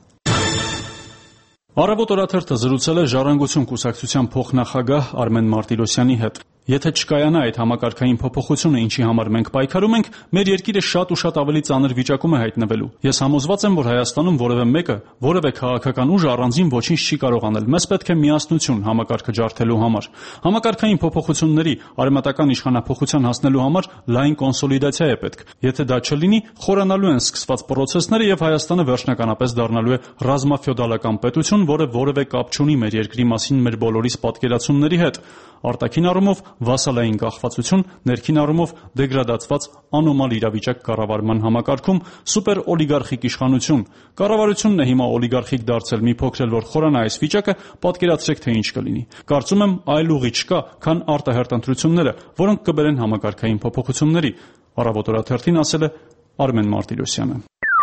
Առավոտ օրաթերթը զրուցել է Ժառանգություն կուսակցության փոխնախագահ Արմեն Մարտիրոսյանի հետ։ Եթե չկայանա այդ համակարգային փոփոխությունը, ինչի համար մենք պայքարում ենք, մեր երկիրը շատ ու շատ ավելի ծանր վիճակում է հայտնվելու։ Ես համոզված եմ, որ Հայաստանում որևէ մեկը, որևէ քաղաքական ուժ առանձին ոչինչ չի կարող անել։ Մեզ պետք է միասնություն համակարգը ջարդելու համար։ Համակարգային փոփոխությունների, արմատական իշխանափոխության հասնելու համար լայն կոնսոլիդացիա է պետք։ Եթե դա չլինի, խորանալու են սկսված պրոցեսները եւ Հայաստանը վերջնականապես դառնալու է ռազմաֆեոդալական պետություն, որը որևէ կապ չունի մեր երկրի մասին մեր բոլորիս պատկերացումների հետ։ Արտաքին առումով վասալային կախվածություն, ներքին առումով դեգրադացված անոմալ իրավիճակ կառավարման համակարգում, սուպեր օլիգարխիկ իշխանություն։ Կառավարությունն է հիմա օլիգարխիկ դարձել, մի փոքր էլ որ խորանա այս վիճակը, պատկերացրեք թե ինչ կլինի։ Կարծում եմ այլ ուղի չկա, քան արտահերթ ընտրությունները, որոնք կբերեն համակարգային փոփոխությունների, Առավոտ օրաթերթին ասել է Արմեն Մարտիրոսյանը։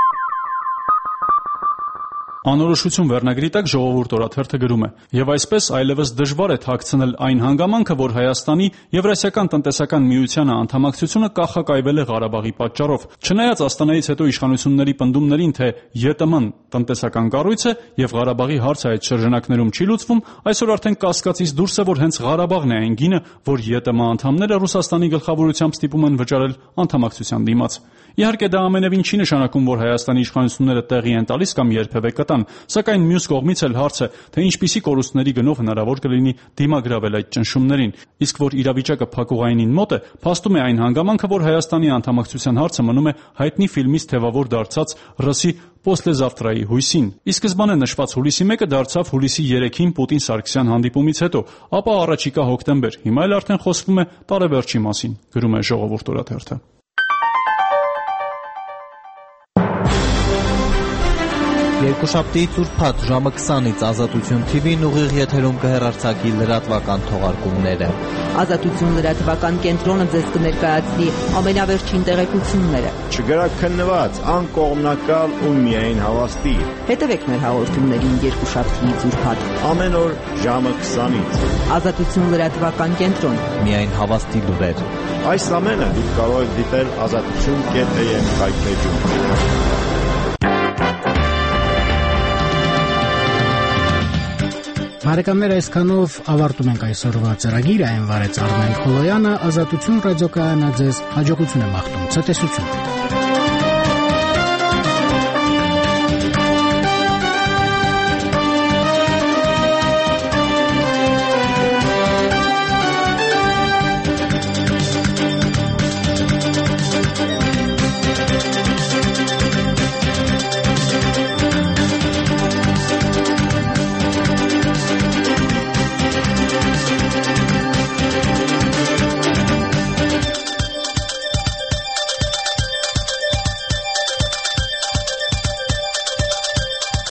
Անորոշություն վերնագրի տակ Ժողովուրդ օրաթերթը գրում է. «Եվ այսպես այլևս դժվար է թաքցնել այն հանգամանքը, որ Հայաստանի Եվրասիական տնտեսական միությանը անդամակցությունը կանխակայվել է Ղարաբաղի պատճառով։ Չնայած Աստանայից հետո իշխանությունների պնդումներին, թե ԵՏՄ-ն տնտեսական կառույց է եւ Ղարաբաղի հարցը այդ շրջանակներում չի լուծվում, այսօր արդեն կասկածից դուրս է, որ հենց Ղարաբաղն է այն գինը, որ ԵՏՄ անդամները Ռուսաստանի գլխավորությամբ ստիպում են վճարել անդամակցության դիմաց։ Իհարկե դա ամենևին չի նշանակում, որ Հայաստանի իշխանությունները տեղի են տալիս կամ երբևէ կտան, սակայն մյուս կողմից էլ հարց է, թե ինչպիսի կորուստների գնով հնարավոր կլինի դիմագրավել այդ ճնշումներին։ Իսկ որ իրավիճակը փակուղայինին մոտ է, փաստում է այն հանգամանքը, որ Հայաստանի անդամակցության հարցը մնում է հայտնի ֆիլմից թևավոր դարձած ռսի «Պոսլեզավտրայի» հույսին։ Ի սկզբանե նշված հուլիսի մեկը դարձավ հուլիսի երեքին Պուտին-Սարգսյան հանդիպումից հետո, ապա առաջիկա հոկտեմբեր, հիմա էլ արդեն խոսվում է տարեվերջի մասին, գրում է Ժողովուրդ օրաթերթը։ Երկուշաբթի ծուրփաթ ժամը քսանից Ազատություն Թի Վին ուղիղ եթերում կհեռարձակի լրատվական թողարկումները։ Ազատություն լրատվական կենտրոնը ձեզ կներկայացնի ամենավերջին տեղեկությունները։ Չգրաքննված, անկողմնակալ ու միայն հավաստի։ Հետևեք մեր հաղորդումներին երկուշաբթի ծուրփաթ ամեն օր ժամը քսանից։ Ազատություն լրատվական կենտրոն։ Միայն հավաստի լուրեր։ Այս ամենը դուք կարող եք դիտել ազատություն կետ է եմ հայտնեջում։ Բարեկամներ, այսքանով ավարտում ենք այսօրվա ծրագիրը, այն վարեց Արմեն Խոլոյանը, Ազատություն ռադիոկայանը ձեզ հաջողություն է մաղթում, ցտեսություն։